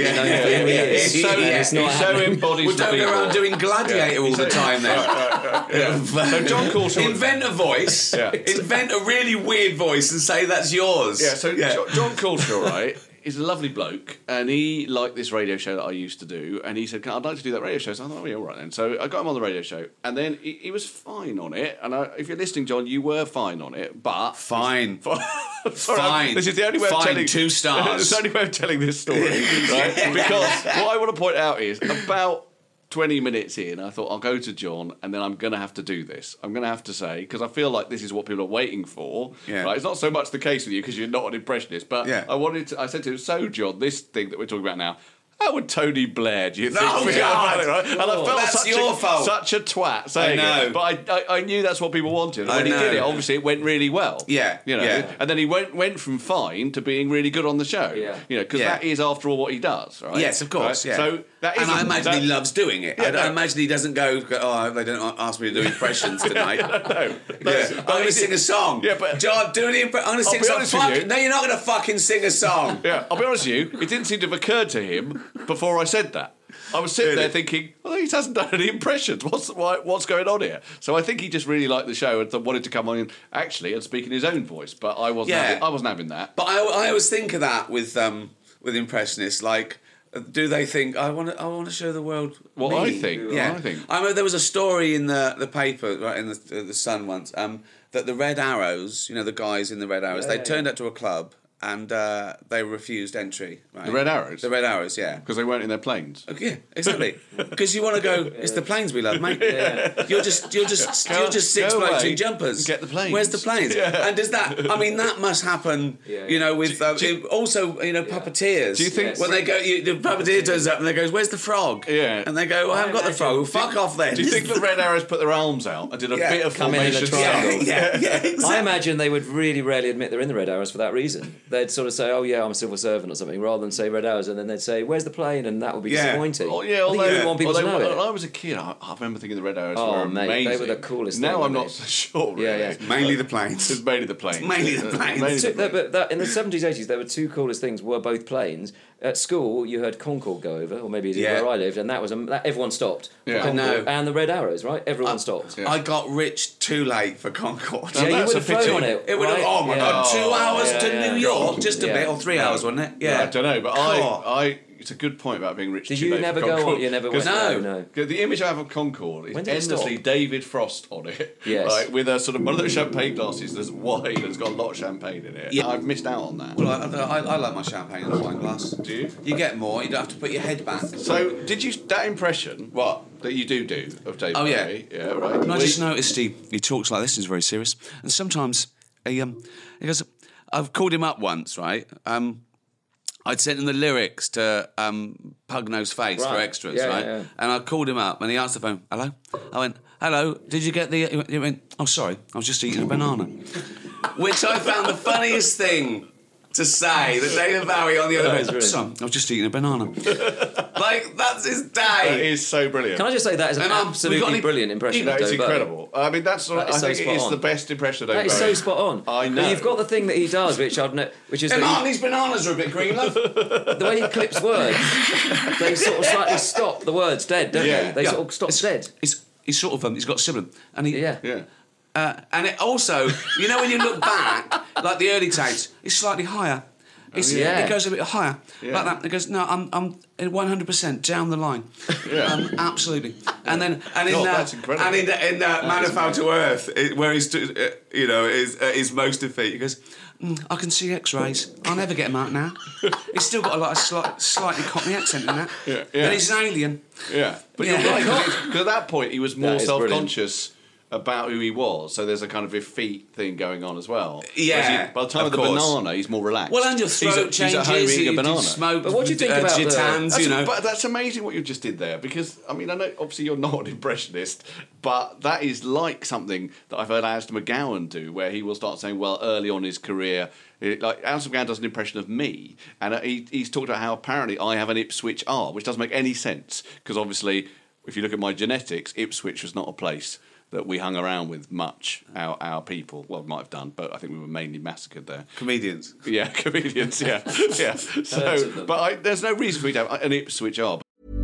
[SPEAKER 4] He's so embodies
[SPEAKER 6] we don't go around doing Gladiator all the time then.
[SPEAKER 4] So John Coleshaw...
[SPEAKER 6] Invent a voice, invent a really weird voice and say that's yours.
[SPEAKER 4] Yeah, so John Coleshaw, right, is a lovely bloke, and he liked this radio show that I used to do, and he said, I'd like to do that radio show. So I thought, all right then. So I got him on the radio show, and then he was fine on it, and if you're listening, John, you were fine on it, but...
[SPEAKER 6] Fine.
[SPEAKER 4] Fine. This is the only way of telling...
[SPEAKER 6] 2 stars.
[SPEAKER 4] It's the only way of telling this story, right? Because what I want to point out is, about 20 minutes in, I thought, I'll go to John, and then I'm going to have to do this. I'm going to have to say, because I feel like this is what people are waiting for. Yeah. Right? It's not so much the case with you, because you're not an impressionist, but I said to him, so John, this thing that we're talking about now, how would Tony Blair, do you think?
[SPEAKER 6] Oh, God!
[SPEAKER 4] Right? And I felt such a twat saying it. But I knew that's what people wanted. And when he did it, obviously it went really well.
[SPEAKER 6] Yeah.
[SPEAKER 4] And then he went from fine to being really good on the show. Yeah. Because that is, after all, what he does, right?
[SPEAKER 6] Yes, of course,
[SPEAKER 4] right? So that is...
[SPEAKER 6] And I imagine he loves doing it. I imagine he doesn't go, they don't ask me to do impressions tonight.
[SPEAKER 4] No.
[SPEAKER 6] I'm going to sing a song. Yeah, but... John, do any impressions. I'm going to sing a song. No, you're not going to fucking sing a song.
[SPEAKER 4] Yeah, I'll be honest with you, it didn't seem to have occurred to him before I said that. I was sitting there thinking, well, he hasn't done any impressions. What's going on here? So I think he just really liked the show and wanted to come on and speak in his own voice. But I wasn't having that.
[SPEAKER 6] But I always think of that with impressionists. Like, do they think I want to show the world
[SPEAKER 4] what
[SPEAKER 6] me?
[SPEAKER 4] I think?
[SPEAKER 6] Yeah,
[SPEAKER 4] I think.
[SPEAKER 6] I remember there was a story in the paper, right, in the Sun once, that the Red Arrows, the guys in the Red Arrows, they turned up to a club. And they refused entry. Right?
[SPEAKER 4] The Red Arrows?
[SPEAKER 6] The Red Arrows, yeah.
[SPEAKER 4] Because they weren't in their planes.
[SPEAKER 6] Yeah, exactly. Because you want to go, it's the planes we love, mate. Yeah. You're just 6 blokes in jumpers.
[SPEAKER 4] Get the planes.
[SPEAKER 6] Where's the planes? Yeah. And does that, that must happen, with, also, puppeteers.
[SPEAKER 4] Do you think...
[SPEAKER 6] When they go, the puppeteer turns up and they goes, where's the frog?
[SPEAKER 4] Yeah.
[SPEAKER 6] And they go, well, I haven't got the frog. Well, fuck off then.
[SPEAKER 4] Do you think the Red Arrows put their arms out and did a bit of
[SPEAKER 5] come in a triangle?
[SPEAKER 6] Yeah, exactly.
[SPEAKER 5] I imagine they would really rarely admit they're in the Red Arrows for that reason. They'd sort of say, oh yeah, I'm a civil servant or something, rather than say Red Arrows, and then they'd say, where's the plane? And that would be disappointing.
[SPEAKER 4] Oh, yeah,
[SPEAKER 5] I think you would want people to know it.
[SPEAKER 4] When I was a kid, I remember thinking the Red Arrows were amazing.
[SPEAKER 5] They were the coolest
[SPEAKER 4] now
[SPEAKER 5] thing.
[SPEAKER 4] I'm not so sure, really.
[SPEAKER 6] Yeah. Mainly the planes.
[SPEAKER 4] It's mainly the planes.
[SPEAKER 6] Mainly the planes.
[SPEAKER 5] But in the 70s, 80s, there were two coolest things, were both planes. At school, you heard Concorde go over, or maybe it did where I lived, and that was everyone stopped.
[SPEAKER 4] Yeah.
[SPEAKER 5] Concorde, and the Red Arrows, right? Everyone stopped.
[SPEAKER 6] I got rich too late for Concorde.
[SPEAKER 5] Yeah, you would have flown on it.
[SPEAKER 6] It would have. Oh my God! 2 hours to New York, just a bit, or 3 hours, wasn't it? Yeah.
[SPEAKER 4] I don't know, but I it's a good point about being rich.
[SPEAKER 5] Did you never go on? You never went?
[SPEAKER 6] No.
[SPEAKER 4] The image I have of Concorde is endlessly David Frost on it.
[SPEAKER 5] Yes.
[SPEAKER 4] Right, with a sort of one of those champagne glasses that's wide and it's got a lot of champagne in it. Yeah. I've missed out on that.
[SPEAKER 6] Well, I like my champagne in a wine glass.
[SPEAKER 4] Do you?
[SPEAKER 6] You get more. You don't have to put your head back.
[SPEAKER 4] So, did you that impression?
[SPEAKER 6] What?
[SPEAKER 4] That you do of David Bowie?
[SPEAKER 6] Yeah.
[SPEAKER 4] Yeah, right.
[SPEAKER 6] And I just noticed he talks like this. He's very serious, and sometimes he goes, I've called him up once, right? I'd sent him the lyrics to Pugno's Face for extras, right? Yeah. And I called him up and he answered the phone. Hello? I went, hello, did you get the... He went, oh, sorry, I was just eating a banana. Which I found the funniest thing to say that David Bowie on the other end. Son, I was just eating a banana. Like, that's his day.
[SPEAKER 4] That is so brilliant.
[SPEAKER 5] Can I just say that is an absolutely brilliant impression of David Bowie.
[SPEAKER 4] It's incredible. I mean, I think it is the best impression of David Bowie.
[SPEAKER 5] That is so spot on.
[SPEAKER 4] I know.
[SPEAKER 5] But you've got the thing that he does, which is...
[SPEAKER 6] Martin, these bananas are a bit green, love.
[SPEAKER 5] The way he clips words, they sort of slightly stop the words dead, don't they? They sort of stop dead.
[SPEAKER 6] He's sort of... he's got a sibling. And he...
[SPEAKER 4] Yeah.
[SPEAKER 6] And it also, you know, when you look back, like the early tapes, it's slightly higher. It goes a bit higher, like that. It goes, no, I'm 100% down the line.
[SPEAKER 4] Yeah,
[SPEAKER 6] absolutely. And then,
[SPEAKER 4] that's incredible.
[SPEAKER 6] And in Man of Foul to Earth, where he's, his most defeat, he goes, I can see X-rays. I'll never get him out now. He's still got a slightly Cockney accent in that.
[SPEAKER 4] Yeah.
[SPEAKER 6] And he's an alien.
[SPEAKER 4] Yeah, but you're right, because at that point he was more self-conscious about who he was, so there's a kind of effete thing going on as well.
[SPEAKER 6] Yeah,
[SPEAKER 4] by the time of the banana, he's more relaxed.
[SPEAKER 6] Well, and your throat changes. He's at home eating a banana. Smoke,
[SPEAKER 5] but what do you think about
[SPEAKER 6] Gitans,
[SPEAKER 4] But that's amazing what you just did there, because I mean, I know obviously you're not an impressionist, but that is like something that I've heard Alistair McGowan do, where he will start saying, well, early on in his career, like Alistair McGowan does an impression of me, and he's talked about how apparently I have an Ipswich R, which doesn't make any sense, because obviously, if you look at my genetics, Ipswich was not a place that we hung around with much, our people. Well, might have done, but I think we were mainly massacred there.
[SPEAKER 6] Comedians.
[SPEAKER 4] Yeah, comedians, yeah. So, but there's no reason for me to have an Ipswich R.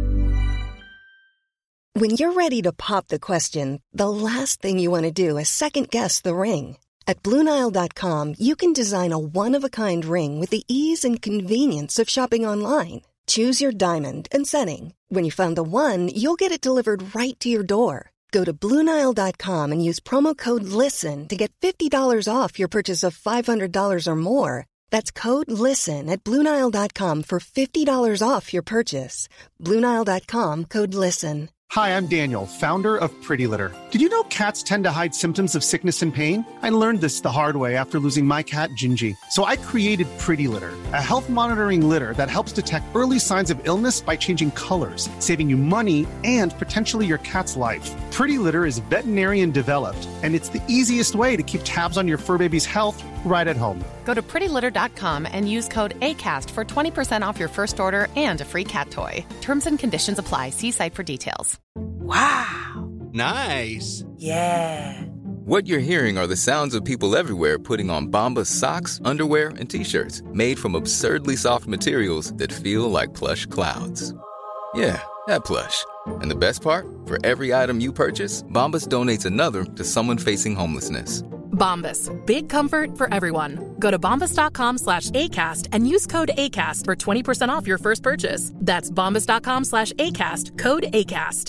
[SPEAKER 7] When you're ready to pop the question, the last thing you want to do is second-guess the ring. At BlueNile.com, you can design a one-of-a-kind ring with the ease and convenience of shopping online. Choose your diamond and setting. When you find the one, you'll get it delivered right to your door. Go to BlueNile.com and use promo code LISTEN to get $50 off your purchase of $500 or more. That's code LISTEN at BlueNile.com for $50 off your purchase. BlueNile.com, code LISTEN.
[SPEAKER 8] Hi, I'm Daniel, founder of Pretty Litter. Did you know cats tend to hide symptoms of sickness and pain? I learned this the hard way after losing my cat, Gingy. So I created Pretty Litter, a health monitoring litter that helps detect early signs of illness by changing colors, saving you money and potentially your cat's life. Pretty Litter is veterinarian developed, and it's the easiest way to keep tabs on your fur baby's health right at home.
[SPEAKER 9] Go to prettylitter.com and use code ACAST for 20% off your first order and a free cat toy. Terms and conditions apply. See site for details.
[SPEAKER 10] Wow.
[SPEAKER 11] Nice.
[SPEAKER 10] Yeah.
[SPEAKER 12] What you're hearing are the sounds of people everywhere putting on Bombas socks, underwear, and T-shirts made from absurdly soft materials that feel like plush clouds. Yeah, that plush. And the best part? For every item you purchase, Bombas donates another to someone facing homelessness.
[SPEAKER 9] Bombas. Big comfort for everyone. Go to bombas.com/ACAST and use code ACAST for 20% off your first purchase. That's bombas.com/ACAST. Code ACAST.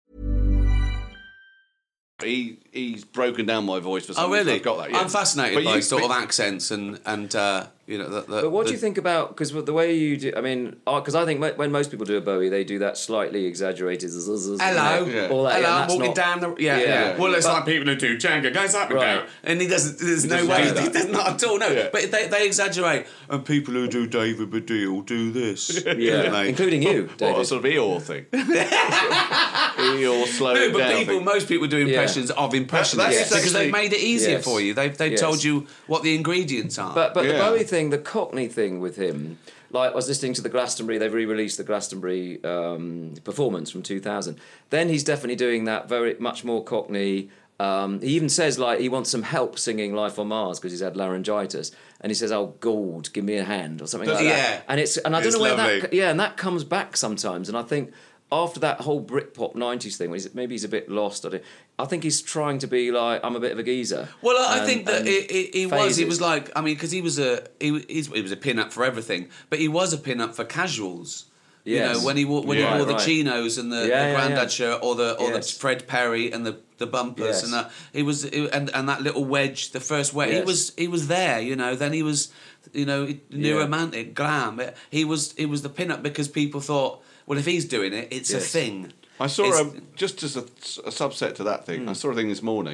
[SPEAKER 4] He's broken down my voice for some
[SPEAKER 6] reason.
[SPEAKER 4] Oh, really? I've got that, yeah.
[SPEAKER 6] I'm fascinated by sort of accents and you know...
[SPEAKER 5] But what do you think about... Because the way you do... I mean, because I think when most people do a Bowie, they do that slightly exaggerated...
[SPEAKER 6] Hello.
[SPEAKER 5] Yeah. All that,
[SPEAKER 6] hello,
[SPEAKER 5] yeah,
[SPEAKER 6] I'm walking down the... Yeah. Well, it's like people who do Django. Goes up and down. And he doesn't... There's no way... He does not at all, no. Yeah. But they exaggerate. And people who do David Baddiel do this.
[SPEAKER 5] Yeah. Including you, David.
[SPEAKER 4] What a sort of Eeyore thing. Eeyore slow
[SPEAKER 6] down. No, but
[SPEAKER 4] thing.
[SPEAKER 6] most people do impressions of impressionists because they've made it easier for you. They've told you what the ingredients are.
[SPEAKER 5] But the Bowie thing, the Cockney thing with him, like I was listening to the Glastonbury, they've re-released the Glastonbury performance from 2000. Then he's definitely doing that very much more Cockney. He even says like he wants some help singing Life on Mars because he's had laryngitis, and he says, "Oh, Gould, give me a hand" or something like that. And I don't know where that. Yeah, and that comes back sometimes, and I think. After that whole Britpop 90s thing, maybe he's a bit lost. I think he's trying to be like, I'm a bit of a geezer.
[SPEAKER 6] Well, I think that he was like, I mean, because he was a pin-up for everything, but he was a pin-up for casuals. Yes. You know, when he wore the chinos and the Grandad shirt or the Fred Perry and the bumpers and that and that little wedge, the first wedge, he was there, you know. Then he was, you know, new romantic glam. He was the pin-up because people thought, well, if he's doing it, it's a thing.
[SPEAKER 4] I saw just as a subset to that thing. I saw a thing this morning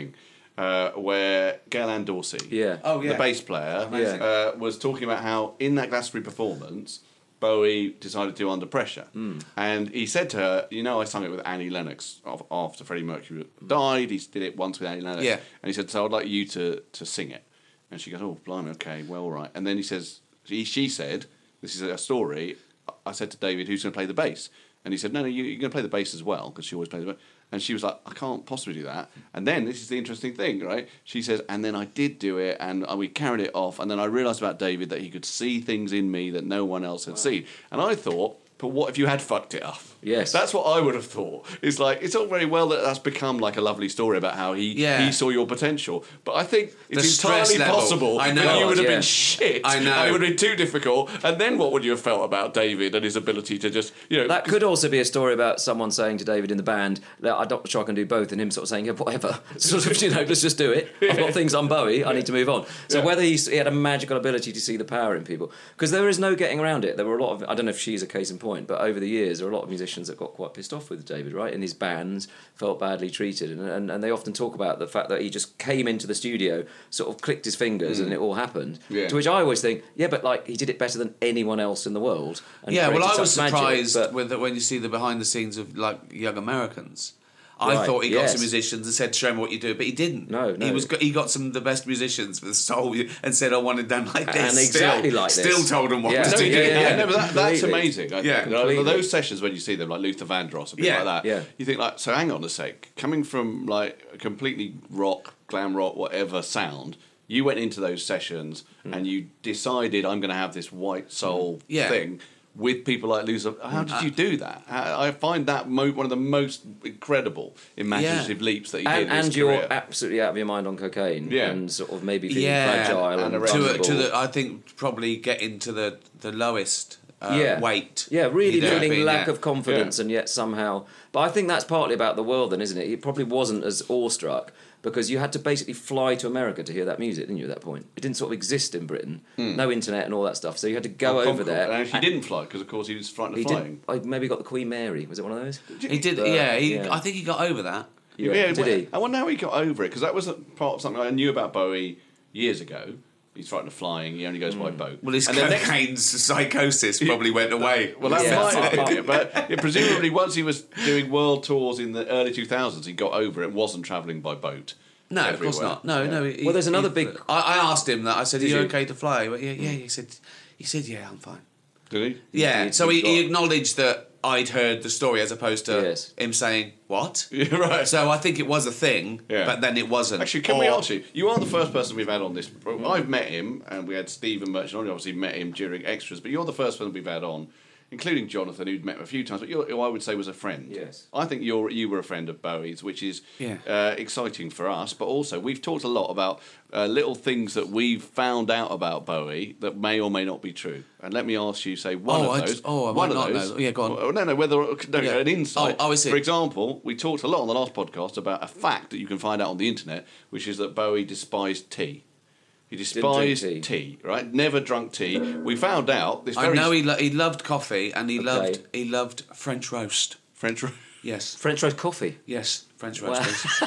[SPEAKER 4] where Gail Ann Dorsey, the bass player, was talking about how in that Glastonbury performance, Bowie decided to do Under Pressure. And he said to her, I sung it with Annie Lennox after Freddie Mercury died. He did it once with Annie Lennox. Yeah. And he said, so I'd like you to sing it. And she goes, oh, blimey, okay, well, all right. And then he says, she said, this is a story, I said to David, who's going to play the bass? And he said, no, you're going to play the bass as well, because she always plays the bass. And she was like, I can't possibly do that. And then, this is the interesting thing, right? She says, and then I did do it, and we carried it off, and then I realised about David that he could see things in me that no one else had seen. And I thought, but what if you had fucked it up?
[SPEAKER 5] Yes.
[SPEAKER 4] That's what I would have thought. It's like, it's all very well that that's become like a lovely story about how he saw your potential. But I think it's entirely possible that you would have been shit. I know. It would have been too difficult. And then what would you have felt about David and his ability to just,
[SPEAKER 5] That could also be a story about someone saying to David in the band, I'm not sure I can do both, and him sort of saying, yeah, whatever. Sort of, let's just do it. I've got things on Bowie, I need to move on. So whether he had a magical ability to see the power in people, because there is no getting around it. There were a lot of, I don't know if she's a case in point, but over the years, there are a lot of musicians that got quite pissed off with David, right? And his bands felt badly treated. And they often talk about the fact that he just came into the studio, sort of clicked his fingers, and it all happened. Yeah. To which I always think, but he did it better than anyone else in the world. And
[SPEAKER 6] I was surprised when you see the behind the scenes of Young Americans. I thought he got some musicians and said, show me what you do, but he didn't.
[SPEAKER 5] No.
[SPEAKER 6] He got some of the best musicians with soul and said, I want it done like this.
[SPEAKER 5] And exactly like this.
[SPEAKER 6] Still told them what to do.
[SPEAKER 4] That's amazing. Those sessions when you see them, like Luther Vandross, a bit like that, you think, so hang on a sec, coming from a completely rock, glam rock, whatever sound, you went into those sessions and you decided, I'm going to have this white soul thing, with people like Luther. How did you do that? I find that one of the most incredible imaginative leaps that he did in his career.
[SPEAKER 5] You're absolutely out of your mind on cocaine and sort of maybe feeling fragile and
[SPEAKER 6] to I think probably getting to the lowest weight.
[SPEAKER 5] Yeah, really feeling lack of confidence and yet somehow... But I think that's partly about the world then, isn't it? It probably wasn't as awestruck because you had to basically fly to America to hear that music, didn't you, at that point? It didn't sort of exist in Britain. No internet and all that stuff. So you had to go over there.
[SPEAKER 4] And actually didn't fly because, of course, he was frightened of flying.
[SPEAKER 5] Maybe got the Queen Mary. Was it one of those?
[SPEAKER 6] He did, I think he got over that.
[SPEAKER 5] Did he?
[SPEAKER 4] I wonder how he got over it because that was part of something I knew about Bowie years ago. He's frightened of flying. He only goes by boat.
[SPEAKER 6] Well, his cocaine psychosis probably went away.
[SPEAKER 4] Well, that might have been it. But presumably, once he was doing world tours in the early 2000s, he got over it. Wasn't travelling by boat.
[SPEAKER 6] No, everywhere. Of course not. No.
[SPEAKER 5] Well, there's another big.
[SPEAKER 6] I asked him that. I said, "Are you okay to fly?" He went, yeah. He said, "Yeah, I'm fine."
[SPEAKER 4] Did he?
[SPEAKER 6] Yeah. So he acknowledged that I'd heard the story as opposed to him saying, what?
[SPEAKER 4] Yeah, right.
[SPEAKER 6] So I think it was a thing, but then it wasn't.
[SPEAKER 4] Actually, can we ask you? You are the first person we've had on this. I've met him, and we had Stephen Merchant on. You obviously met him during Extras, but you're the first person we've had on, including Jonathan, who'd met him a few times, but who I would say was a friend.
[SPEAKER 5] Yes.
[SPEAKER 4] I think you were a friend of Bowie's, which is exciting for us, but also we've talked a lot about little things that we've found out about Bowie that may or may not be true. And let me ask you, say, one of those.
[SPEAKER 6] I might not know. Yeah, go on.
[SPEAKER 4] An insight.
[SPEAKER 6] I see.
[SPEAKER 4] For example, we talked a lot on the last podcast about a fact that you can find out on the internet, which is that Bowie despised tea. He despised tea, right? Never drunk tea. We found out this.
[SPEAKER 6] I know he loved coffee and he loved French roast.
[SPEAKER 4] French roast.
[SPEAKER 6] Yes.
[SPEAKER 5] French roast coffee.
[SPEAKER 6] Yes, French roast.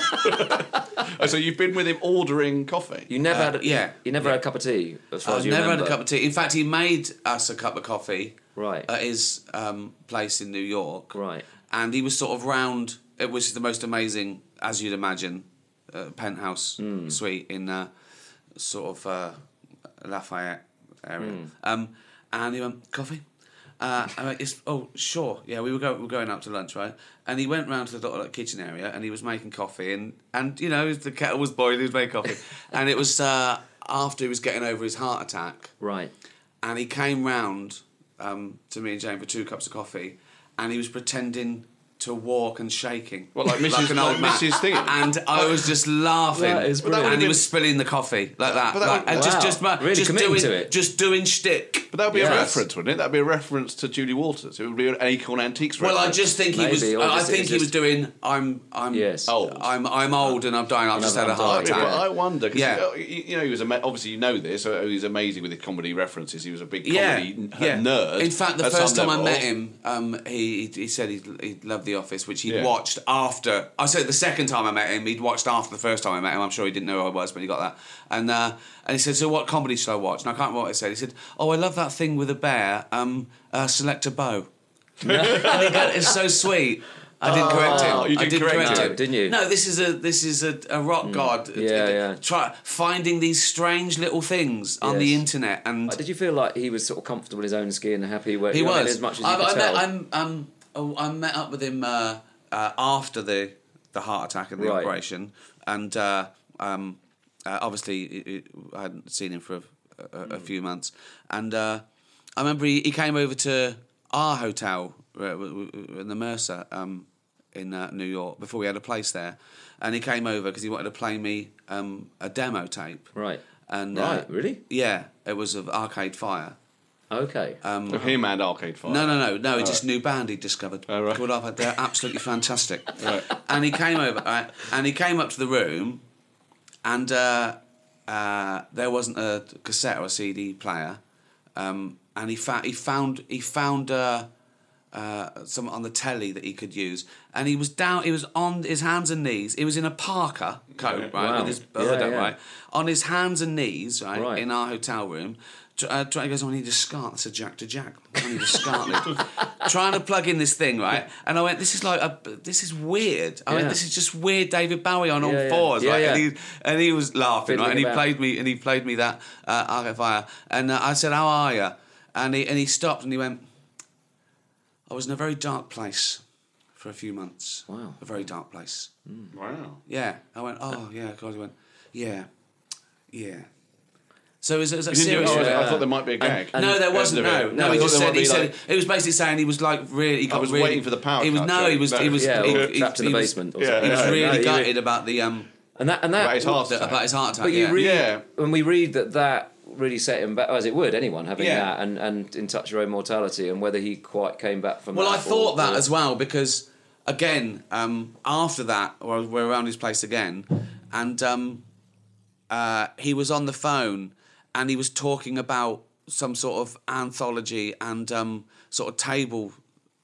[SPEAKER 4] So you've been with him ordering coffee.
[SPEAKER 5] You never had. You never had a cup of tea, as far as you remember.
[SPEAKER 6] Never had a cup of tea. In fact, he made us a cup of coffee.
[SPEAKER 5] Right.
[SPEAKER 6] At his place in New York.
[SPEAKER 5] Right.
[SPEAKER 6] And he was sort of round. It was the most amazing, as you'd imagine, penthouse suite in. Sort of Lafayette area, and he went, coffee. I went, sure, yeah. We were going up to lunch, right? And he went round to the kitchen area, and he was making coffee, and you know the kettle was boiling, he was making coffee, and it was after he was getting over his heart attack,
[SPEAKER 5] right?
[SPEAKER 6] And he came round to me and Jane for 2 cups of coffee, and he was pretending to walk and shaking.
[SPEAKER 4] Well, like an old man. Mrs. Thing.
[SPEAKER 6] And I was just laughing.
[SPEAKER 5] That is brilliant.
[SPEAKER 6] And he was spilling the coffee like that.
[SPEAKER 5] Just
[SPEAKER 6] committing to it. Just doing shtick.
[SPEAKER 4] But that would be a reference, wouldn't it? That would be a reference to Julie Walters. It would be an Acorn Antiques reference.
[SPEAKER 6] Well, I just think he was. I think he was doing. I'm
[SPEAKER 4] old.
[SPEAKER 6] I'm old and I'm dying. I've just had a heart attack.
[SPEAKER 4] I wonder. Cause he was obviously you know this. So he was amazing with his comedy references. He was a big comedy nerd.
[SPEAKER 6] In fact, the first time I met him, he said he loved The Office, which he'd watched after. I said the second time I met him, he'd watched after the first time I met him. I'm sure he didn't know who I was, but he got that. And he said, "So what comedy should I watch?" And I can't remember what he said. He said, "Oh, I love that thing with a bear. Select a bow." And it's so sweet. I didn't correct him.
[SPEAKER 4] You didn't correct him,
[SPEAKER 5] didn't you?
[SPEAKER 6] No, this is a rock god. Try finding these strange little things on the internet. And
[SPEAKER 5] did you feel like he was sort of comfortable in his own skin, happy? Where,
[SPEAKER 6] he was
[SPEAKER 5] as much as you could tell.
[SPEAKER 6] I met up with him after the heart attack and the operation, and obviously I hadn't seen him for a few months, and I remember he came over to our hotel in the Mercer in New York before we had a place there, and he came over because he wanted to play me a demo tape.
[SPEAKER 5] Right.
[SPEAKER 6] And
[SPEAKER 5] really?
[SPEAKER 6] Yeah, it was of Arcade Fire.
[SPEAKER 5] Okay.
[SPEAKER 4] Of him and Arcade Fire.
[SPEAKER 6] No. Just new band he discovered.
[SPEAKER 4] Oh, right.
[SPEAKER 6] Called up. They're absolutely fantastic.
[SPEAKER 4] Right.
[SPEAKER 6] And he came over, and he came up to the room, and there wasn't a cassette or a CD player, and he found some on the telly that he could use, and he was on his hands and knees. He was in a parka coat, right, with his hood up, right, on his hands and knees, right. In our hotel room. He goes, I need a SCART. That's a Jack to Jack. I need a SCART. Trying to plug in this thing, right? And I went, this is weird. I went, this is just weird David Bowie on all fours, right?
[SPEAKER 5] Yeah.
[SPEAKER 6] And he was laughing, right? And he played me that Arcade Fire. And I said, how are you? And he stopped and he went, I was in a very dark place for a few months.
[SPEAKER 5] Wow.
[SPEAKER 6] A very dark place.
[SPEAKER 5] Mm.
[SPEAKER 4] Wow.
[SPEAKER 6] Yeah. I went, oh, yeah. God, he went, yeah. So it was a serious.
[SPEAKER 4] I thought there might be a gag.
[SPEAKER 6] No, there wasn't. No. He just said. He said it was basically saying he was like really.
[SPEAKER 4] I was waiting for the power.
[SPEAKER 6] He was
[SPEAKER 4] cut,
[SPEAKER 6] He was
[SPEAKER 5] trapped in the basement.
[SPEAKER 6] He was really gutted about the
[SPEAKER 5] and that
[SPEAKER 4] about his heart attack.
[SPEAKER 6] About his heart attack.
[SPEAKER 5] But you read when we read that really set him back, as it would anyone having that, and in touch with your own mortality, and whether he quite came back from.
[SPEAKER 6] Well,
[SPEAKER 5] that
[SPEAKER 6] I thought that as well because again, after that, we're around his place again, and he was on the phone. And he was talking about some sort of anthology and sort of table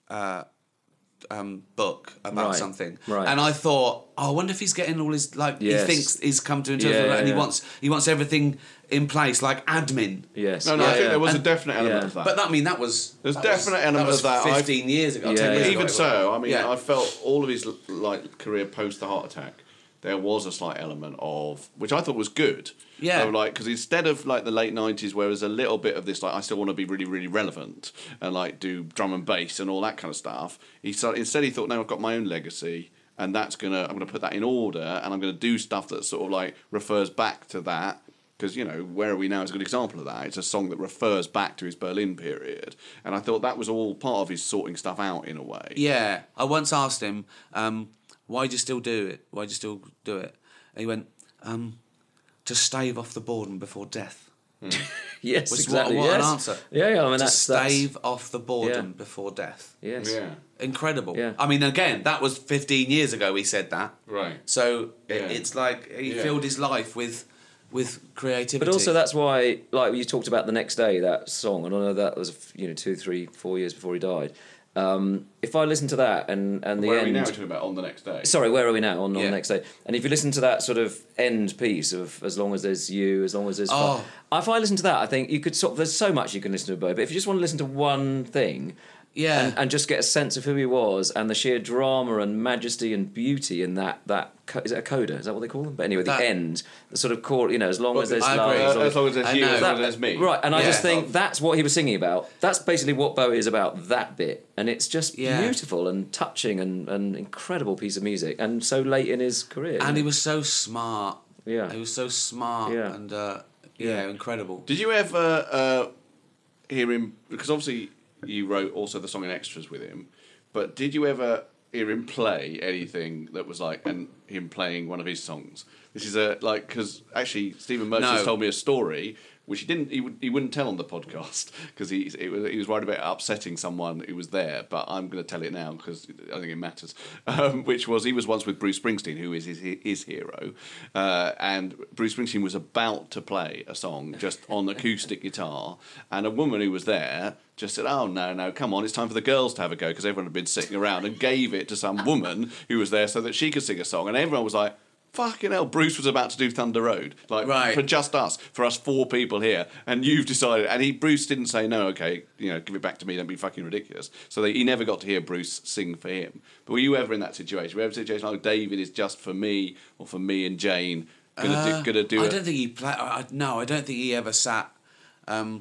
[SPEAKER 6] book about something.
[SPEAKER 5] Right.
[SPEAKER 6] And I thought, I wonder if he's getting all his he thinks he's come to terms with it, and he wants everything in place, like admin.
[SPEAKER 5] Yes.
[SPEAKER 4] No, I think there was a definite element of that.
[SPEAKER 6] But that was
[SPEAKER 4] there's definite element of that.
[SPEAKER 6] 15 years ago. 10 years
[SPEAKER 4] even
[SPEAKER 6] ago.
[SPEAKER 4] so, I mean, I felt all of his career post the heart attack. There was a slight element of which I thought was good.
[SPEAKER 6] Yeah.
[SPEAKER 4] So, because instead of the late 90s where there's a little bit of this I still want to be really, really relevant and do drum and bass and all that kind of stuff. Instead he thought, no, I've got my own legacy and I'm gonna put that in order and I'm gonna do stuff that sort of refers back to that. Because, Where Are We Now is a good example of that. It's a song that refers back to his Berlin period. And I thought that was all part of his sorting stuff out in a way.
[SPEAKER 6] Yeah. I once asked him, why do you still do it? Why do you still do it? And he went, to stave off the boredom before death.
[SPEAKER 5] Yes,
[SPEAKER 6] Which
[SPEAKER 5] exactly.
[SPEAKER 6] What an answer.
[SPEAKER 5] Yeah, I mean,
[SPEAKER 6] to stave off the boredom before death.
[SPEAKER 5] Yes.
[SPEAKER 4] Yeah.
[SPEAKER 6] Incredible.
[SPEAKER 5] Yeah.
[SPEAKER 6] I mean, again, that was 15 years ago he said that.
[SPEAKER 4] Right.
[SPEAKER 6] So it's like he filled his life with creativity.
[SPEAKER 5] But also that's why, you talked about The Next Day, that song, and I know that was 2, 3, 4 years before he died. If I listen to that and the
[SPEAKER 4] Where
[SPEAKER 5] end...
[SPEAKER 4] Are We Now talking about On the Next Day?
[SPEAKER 5] Sorry, Where Are We Now on the next day? And if you listen to that sort of end piece of As Long as There's You, As Long as There's Fun, if I listen to that, I think you could there's so much you can listen to about it, but if you just want to listen to one thing...
[SPEAKER 6] Yeah.
[SPEAKER 5] And just get a sense of who he was and the sheer drama and majesty and beauty in that is it a coda? Is that what they call them? But anyway, the end, the sort of core, as long as there's love.
[SPEAKER 4] As long as there's you, as long as there's me.
[SPEAKER 5] Right, and I just think that's what he was singing about. That's basically what Bowie is about, that bit. And it's just beautiful and touching and an incredible piece of music. And so late in his career.
[SPEAKER 6] And he was so smart.
[SPEAKER 5] Yeah.
[SPEAKER 6] He was so smart and incredible.
[SPEAKER 4] Did you ever hear him, because obviously you wrote also the song in Extras with him, but did you ever hear him play anything that was and him playing one of his songs? This is because actually Stephen Merchant told me a story which he didn't. He wouldn't tell on the podcast because he was worried about upsetting someone who was there. But I'm going to tell it now because I think it matters. Which was he was once with Bruce Springsteen, who is his hero, and Bruce Springsteen was about to play a song just on acoustic guitar, and a woman who was there just said, "Oh no, come on, it's time for the girls to have a go," because everyone had been sitting around, and gave it to some woman who was there so that she could sing a song, and everyone was like, fucking hell, Bruce was about to do Thunder Road. For just us, for us 4 people here, and you've decided. And Bruce didn't say, no, okay, give it back to me, don't be fucking ridiculous. So he never got to hear Bruce sing for him. But were you ever in that situation? Were you ever in a situation like David is just for me, or for me and Jane, gonna do it?
[SPEAKER 6] I don't think he played. No, I don't think he ever sat. Paul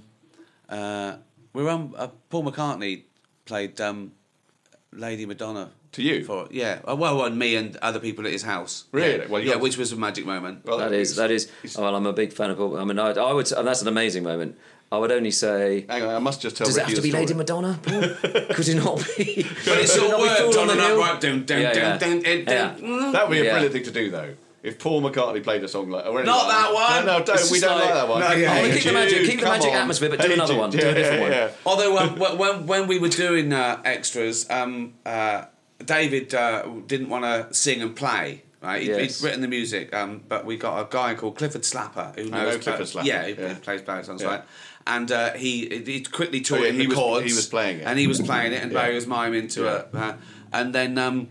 [SPEAKER 6] McCartney played Lady Madonna.
[SPEAKER 4] To you?
[SPEAKER 6] And me and other people at his house.
[SPEAKER 4] Really?
[SPEAKER 6] Yeah, well, which was a magic moment.
[SPEAKER 5] Well, that is. Well, I'm a big fan of Paul. I mean, I would, and that's an amazing moment. I would only say...
[SPEAKER 4] Hang on, I must just tell
[SPEAKER 5] Ricky. Does it have to be Lady Madonna, Paul? Could it not be?
[SPEAKER 6] But it's all worked on and upright.
[SPEAKER 4] That would be a brilliant thing to do, though. If Paul McCartney played a song like...
[SPEAKER 6] Not that one!
[SPEAKER 4] No, don't. We don't like that one.
[SPEAKER 5] Keep the magic atmosphere, but do another one. Do a different one.
[SPEAKER 6] Although, when we were doing extras... David didn't want to sing and play, right? He'd written the music, but we got a guy called Clifford Slapper who knows
[SPEAKER 4] Clifford Slapper.
[SPEAKER 6] Yeah, he plays baritone, right? And he quickly taught him the chords.
[SPEAKER 4] He was playing it.
[SPEAKER 6] And he was playing it, and Barry was miming to it. And then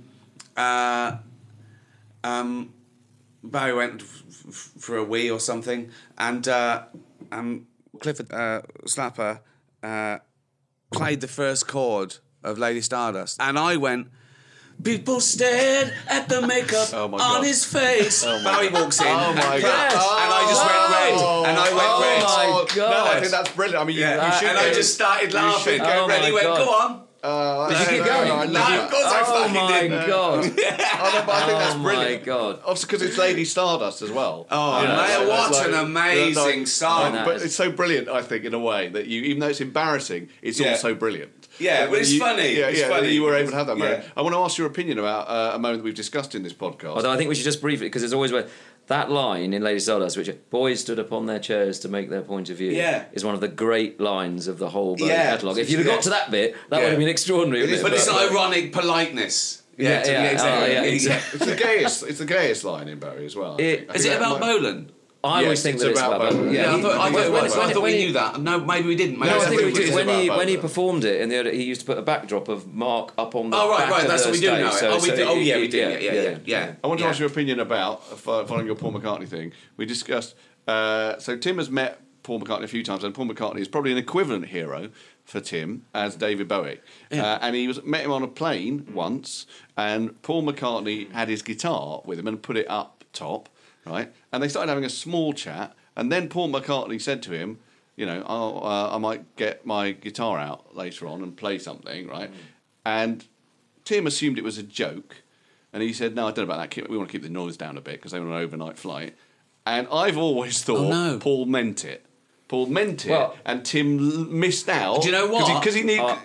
[SPEAKER 6] Barry went for a wee or something, and Clifford Slapper played the first chord of Lady Stardust, and I went... People stared at the makeup on his face. Barry walks in and claps, and I just went red. And I went red.
[SPEAKER 5] Oh my God!
[SPEAKER 4] No, I think that's brilliant. I mean, you should.
[SPEAKER 6] And I just started laughing. He went, "Go on."
[SPEAKER 5] Did you keep going?
[SPEAKER 6] No, of course I fucking didn't.
[SPEAKER 5] Oh my God!
[SPEAKER 4] I think that's brilliant.
[SPEAKER 5] Oh my God!
[SPEAKER 4] Obviously, because it's Lady Stardust as well.
[SPEAKER 6] What an amazing song!
[SPEAKER 4] But it's so brilliant, I think, in a way that even though it's embarrassing, it's also brilliant.
[SPEAKER 6] Yeah, but it's funny. It's funny.
[SPEAKER 4] You were able to have that moment. I want to ask your opinion about a moment that we've discussed in this podcast.
[SPEAKER 5] Although I think we should just briefly, because there's always that line in Lady Stardust, which boys stood upon their chairs to make their point of view, is one of the great lines of the whole catalogue. If you'd have got to that bit, that would have been extraordinary.
[SPEAKER 6] But it's ironic politeness.
[SPEAKER 5] Exactly.
[SPEAKER 4] It's the gayest line in Bowie as well.
[SPEAKER 6] Is it about Bolan?
[SPEAKER 5] I always think that it's about Bolan.
[SPEAKER 6] I thought we knew that. No, maybe we didn't.
[SPEAKER 5] No, I think we did. When he performed it, he used to put a backdrop of Mark up on the back of
[SPEAKER 6] that's
[SPEAKER 5] the
[SPEAKER 6] what we do know.
[SPEAKER 5] stage.
[SPEAKER 6] We did. Yeah.
[SPEAKER 4] I want to ask your opinion about, following your Paul McCartney thing, we discussed... so Tim has met Paul McCartney a few times, and Paul McCartney is probably an equivalent hero for Tim as David Bowie. And he met him on a plane once, and Paul McCartney had his guitar with him and put it up top, right? And they started having a small chat, and then Paul McCartney said to him, I might get my guitar out later on and play something, right? And Tim assumed it was a joke, and he said, no, I don't know about that. We want to keep the noise down a bit because they were on an overnight flight. And I've always thought Paul meant it. And Tim missed out.
[SPEAKER 6] Do you know what?
[SPEAKER 4] Because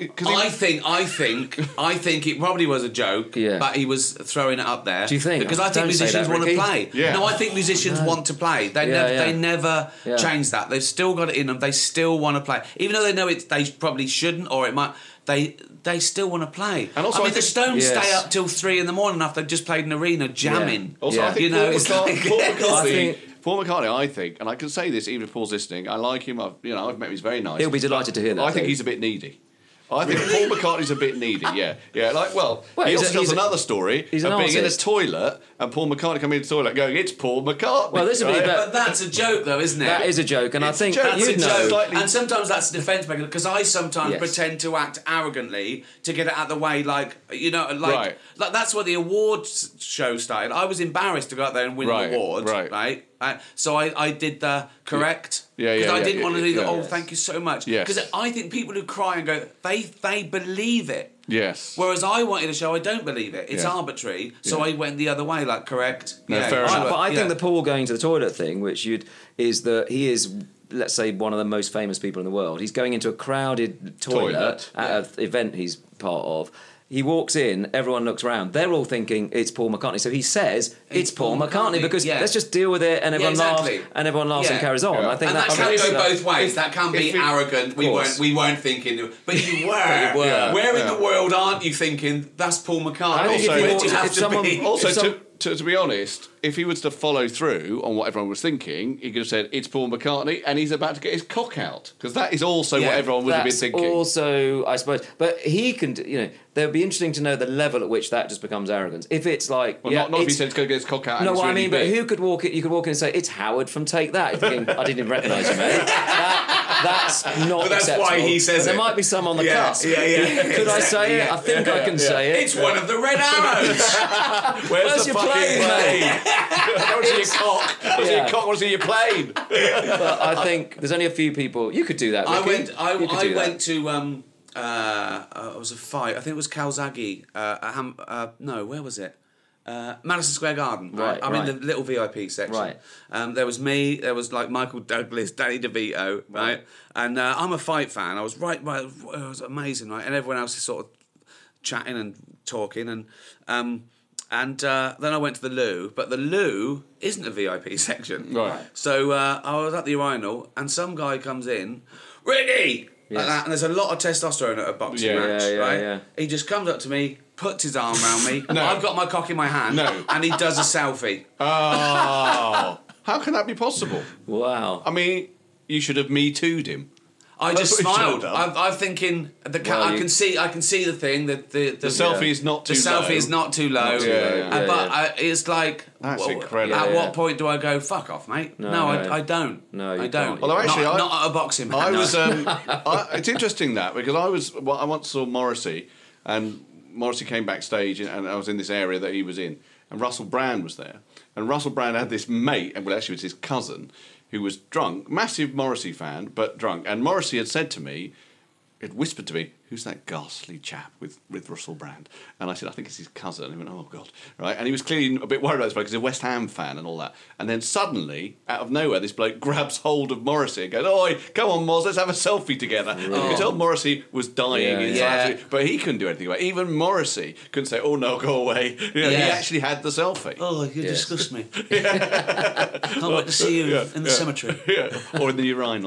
[SPEAKER 6] I think it probably was a joke, but he was throwing it up there.
[SPEAKER 5] Do you think?
[SPEAKER 6] Because I think musicians want to play.
[SPEAKER 4] Yeah.
[SPEAKER 6] No, I think musicians want to play. They never change that. They've still got it in them. They still want to play, even though they know they probably shouldn't, or it might. They still want to play.
[SPEAKER 4] And also,
[SPEAKER 6] the Stones stay up till 3 a.m. after they've just played an arena jamming.
[SPEAKER 4] Also, I think Paul McCartney, I think, and I can say this even if Paul's listening, I like him. I've met him. He's very nice.
[SPEAKER 5] He'll be delighted to hear that.
[SPEAKER 4] I think he's a bit needy. I think Paul McCartney's a bit needy. Yeah. He also tells another story of being in a toilet and Paul McCartney coming in the toilet going, "It's Paul McCartney."
[SPEAKER 5] Well, this would be
[SPEAKER 6] but that's a joke, though, isn't it?
[SPEAKER 5] That is a joke, and I think
[SPEAKER 6] that's a joke. And sometimes that's a defence mechanism because I sometimes pretend to act arrogantly to get it out of the way, like that's what the awards show started. I was embarrassed to go out there and win an award, right? So I did the correct. Because I didn't want to do the thank you so much. Because I think people who cry and go, they believe it.
[SPEAKER 4] Yes.
[SPEAKER 6] Whereas I wanted to show I don't believe it. It's arbitrary. So I went the other way, like correct.
[SPEAKER 4] Fair enough.
[SPEAKER 5] But I think the Paul going to the toilet thing, is that he is, let's say, one of the most famous people in the world. He's going into a crowded toilet at an event he's part of. he walks in, everyone looks around. They're all thinking it's Paul McCartney. So he says it's Paul McCartney because let's just deal with it, and everyone laughs, and carries on. I think
[SPEAKER 6] that can go both ways. That can be arrogant. We weren't thinking, but you were. Where in the world aren't you thinking that's Paul McCartney?
[SPEAKER 4] Also, to be honest, if he was to follow through on what everyone was thinking, he could have said it's Paul McCartney and he's about to get his cock out, because that is also what everyone would have been thinking.
[SPEAKER 5] Also, I suppose, but he can, it would be interesting to know the level at which that just becomes arrogance. If it's like,
[SPEAKER 4] not if he said he's going to get his cock out.
[SPEAKER 5] No,
[SPEAKER 4] and it's
[SPEAKER 5] I mean,
[SPEAKER 4] really
[SPEAKER 5] but who could walk in? You could walk in and say it's Howard from Take That. You're thinking, I didn't even recognise you, mate. That's not.
[SPEAKER 6] But that's
[SPEAKER 5] acceptable.
[SPEAKER 6] why he says
[SPEAKER 5] there
[SPEAKER 6] it. might
[SPEAKER 5] be some on the cusp.
[SPEAKER 6] Yeah.
[SPEAKER 5] Could I say it? I think I can say it.
[SPEAKER 6] It's one of the Red Arrows.
[SPEAKER 4] Where's
[SPEAKER 5] your
[SPEAKER 4] the fucking plane? I don't want to see your cock. I want to see your cock. I want to see your plane.
[SPEAKER 5] But I think there's only a few people. You could do that, Ricky.
[SPEAKER 6] I went to it was a fight. I think it was Calzaghe. Where was it? Madison Square Garden. Right. I'm in the little VIP section.
[SPEAKER 5] Right.
[SPEAKER 6] There was me. There was like Michael Douglas, Danny DeVito. Right. And I'm a fight fan. I was right. It was amazing. Right. And everyone else is sort of chatting and talking and. And then I went to the loo, but the loo isn't a VIP section.
[SPEAKER 4] Right.
[SPEAKER 6] So I was at the urinal, and some guy comes in, Ricky!
[SPEAKER 5] Yes.
[SPEAKER 6] Like that, and there's a lot of testosterone at a boxing match, right?
[SPEAKER 5] Yeah.
[SPEAKER 6] He just comes up to me, puts his arm around me,
[SPEAKER 4] No.
[SPEAKER 6] I've got my cock in my hand, and he does a selfie.
[SPEAKER 4] Oh. How can that be possible?
[SPEAKER 5] Wow.
[SPEAKER 4] I mean, you should have Me Too'd him.
[SPEAKER 6] I just smiled. I'm thinking I can see the thing that the
[SPEAKER 4] selfie is not too low.
[SPEAKER 6] The selfie is not too low. It's like
[SPEAKER 4] that's incredible.
[SPEAKER 6] At what point do I go fuck off, mate? No, I don't.
[SPEAKER 5] No,
[SPEAKER 6] I don't.
[SPEAKER 4] Although actually,
[SPEAKER 6] not at a boxing match.
[SPEAKER 4] I was. It's interesting that because I once saw Morrissey, and Morrissey came backstage, and I was in this area that he was in, and Russell Brand was there, and Russell Brand had this mate, and well, actually, it was his cousin, who was drunk, massive Morrissey fan, but drunk. And Morrissey had said to me, had whispered to me, who's that ghastly chap with Russell Brand? And I said, I think it's his cousin. And he went, oh, God. Right? And he was clearly a bit worried about this bloke because he's a West Ham fan and all that. And then suddenly, out of nowhere, this bloke grabs hold of Morrissey and goes, oi, come on, Moz, let's have a selfie together. And you could tell Morrissey was dying inside. But he couldn't do anything about it. Even Morrissey couldn't say, oh, no, go away. He actually had the selfie.
[SPEAKER 6] Oh, you disgust me. Can't wait to see you in the cemetery.
[SPEAKER 4] Or in the urinal.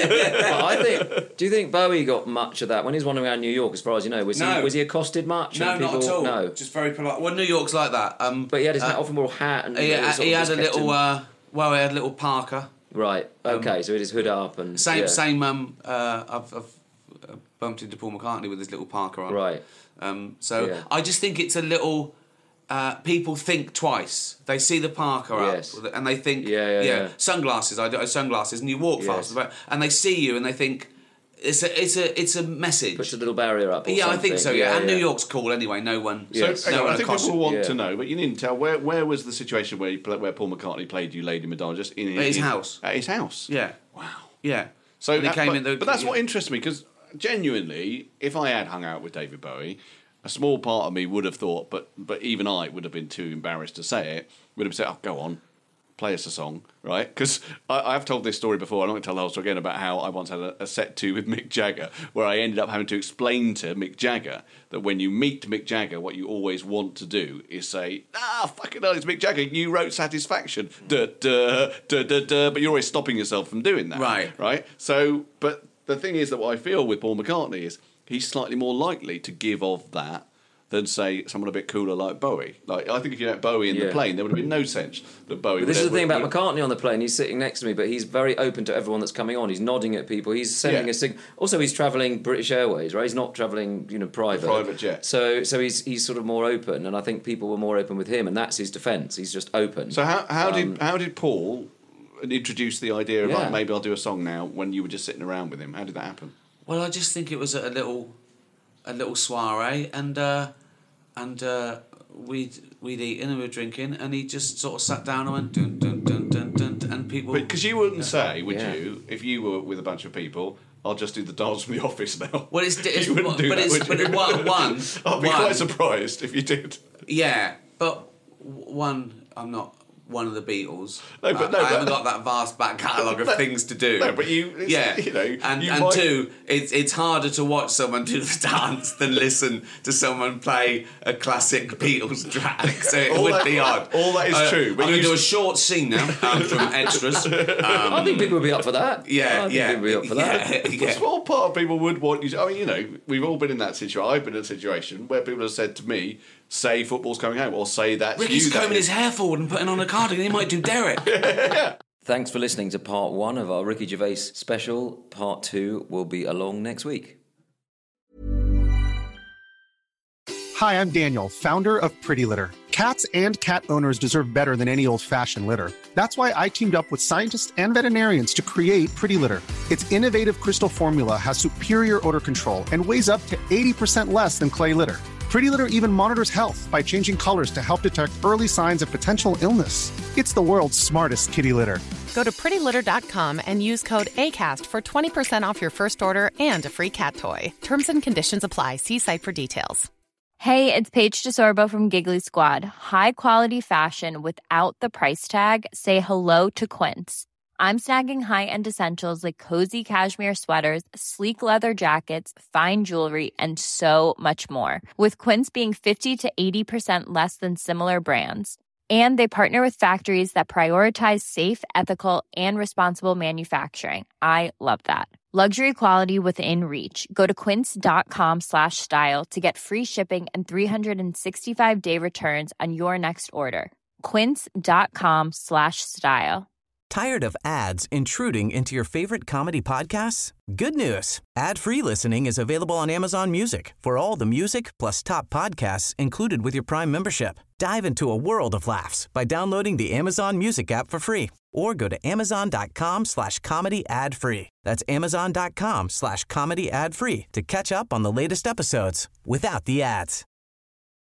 [SPEAKER 5] But do you think Bowie got much of that when he was wandering around New York? As far as you know, was he accosted much?
[SPEAKER 6] No, not at all. No, just very polite. Well, New York's like that.
[SPEAKER 5] But he had his often wore a hat and
[SPEAKER 6] he had a little. He had a little parka.
[SPEAKER 5] Right. Okay. So it is hood up and
[SPEAKER 6] same. I've bumped into Paul McCartney with his little parka on.
[SPEAKER 5] Right.
[SPEAKER 6] I just think it's a little. People think twice. They see the parka up and they think, sunglasses. I do sunglasses, and you walk fast, and they see you and they think. It's a message.
[SPEAKER 5] Puts a little barrier up.
[SPEAKER 6] I think so. Yeah, and New York's cool anyway. No one.
[SPEAKER 4] Yes. So I think people want to know, but you needn't tell. Where was the situation where Paul McCartney played "You Lady Madonna"? Just in
[SPEAKER 6] his house.
[SPEAKER 4] At his house.
[SPEAKER 6] Yeah.
[SPEAKER 4] Wow.
[SPEAKER 6] Yeah.
[SPEAKER 4] So he came in. But that's what interests me because genuinely, if I had hung out with David Bowie, a small part of me would have thought, but even I would have been too embarrassed to say it. Would have said, "Oh, go on." Play us a song, right? Because I've told this story before. I'm not going to tell the whole story again about how I once had a set to with Mick Jagger where I ended up having to explain to Mick Jagger that when you meet Mick Jagger, what you always want to do is say, fucking hell, it's Mick Jagger. You wrote Satisfaction. Duh, duh, duh, duh, duh. But you're always stopping yourself from doing that. Right? So, but the thing is that what I feel with Paul McCartney is he's slightly more likely to give of that than, say, someone a bit cooler like Bowie. Like, I think if you had Bowie in the plane, there would have been no sense that Bowie...
[SPEAKER 5] But this is the thing about McCartney on the plane. He's sitting next to me, but he's very open to everyone that's coming on. He's nodding at people. He's sending a signal. Also, he's travelling British Airways, right? He's not travelling, private.
[SPEAKER 4] Private jet.
[SPEAKER 5] So he's sort of more open, and I think people were more open with him, and that's his defence. He's just open.
[SPEAKER 4] So how did Paul introduce the idea of, like, maybe I'll do a song now when you were just sitting around with him? How did that happen?
[SPEAKER 6] Well, I just think it was a little soiree, and we'd eaten and we were drinking, and he just sort of sat down and went dun dun dun dun dun, and people.
[SPEAKER 4] Because you wouldn't say, would you, if you were with a bunch of people, I'll just do the dance from The Office now.
[SPEAKER 6] Well, I'd
[SPEAKER 4] be quite surprised if you did.
[SPEAKER 6] Yeah, but I'm not. one of the Beatles.
[SPEAKER 4] I
[SPEAKER 6] haven't got that vast back catalogue of things to do.
[SPEAKER 4] No, but
[SPEAKER 6] and two, it's harder to watch someone do the dance than listen to someone play a classic Beatles track. So it would be odd.
[SPEAKER 4] All that is true.
[SPEAKER 6] But I'm going to do a short scene now from Extras.
[SPEAKER 5] I think people would be up for that.
[SPEAKER 6] Yeah,
[SPEAKER 5] people would be up for that.
[SPEAKER 4] A small part of people would want you to... I mean, we've all been in that situation. I've been in a situation where people have said to me, say football's coming home, or say that's
[SPEAKER 6] Ricky's combing his hair forward and putting on a cardigan. He might do Derek.
[SPEAKER 5] Thanks for listening to part 1 of our Ricky Gervais special. Part 2 will be along next week.
[SPEAKER 8] Hi, I'm Daniel, founder of Pretty Litter. Cats and cat owners deserve better than any old-fashioned litter. That's why I teamed up with scientists and veterinarians to create Pretty Litter. Its innovative crystal formula has superior odor control and weighs up to 80% less than clay litter. Pretty Litter even monitors health by changing colors to help detect early signs of potential illness. It's the world's smartest kitty litter.
[SPEAKER 9] Go to prettylitter.com and use code ACAST for 20% off your first order and a free cat toy. Terms and conditions apply. See site for details.
[SPEAKER 11] Hey, it's Paige DeSorbo from Giggly Squad. High quality fashion without the price tag. Say hello to Quince. I'm snagging high-end essentials like cozy cashmere sweaters, sleek leather jackets, fine jewelry, and so much more. With Quince being 50 to 80% less than similar brands. And they partner with factories that prioritize safe, ethical, and responsible manufacturing. I love that. Luxury quality within reach. Go to quince.com/style to get free shipping and 365-day returns on your next order. Quince.com/style.
[SPEAKER 3] Tired of ads intruding into your favorite comedy podcasts? Good news. Ad-free listening is available on Amazon Music for all the music plus top podcasts included with your Prime membership. Dive into a world of laughs by downloading the Amazon Music app for free or go to amazon.com/comedy ad-free. That's amazon.com/comedy ad-free to catch up on the latest episodes without the ads.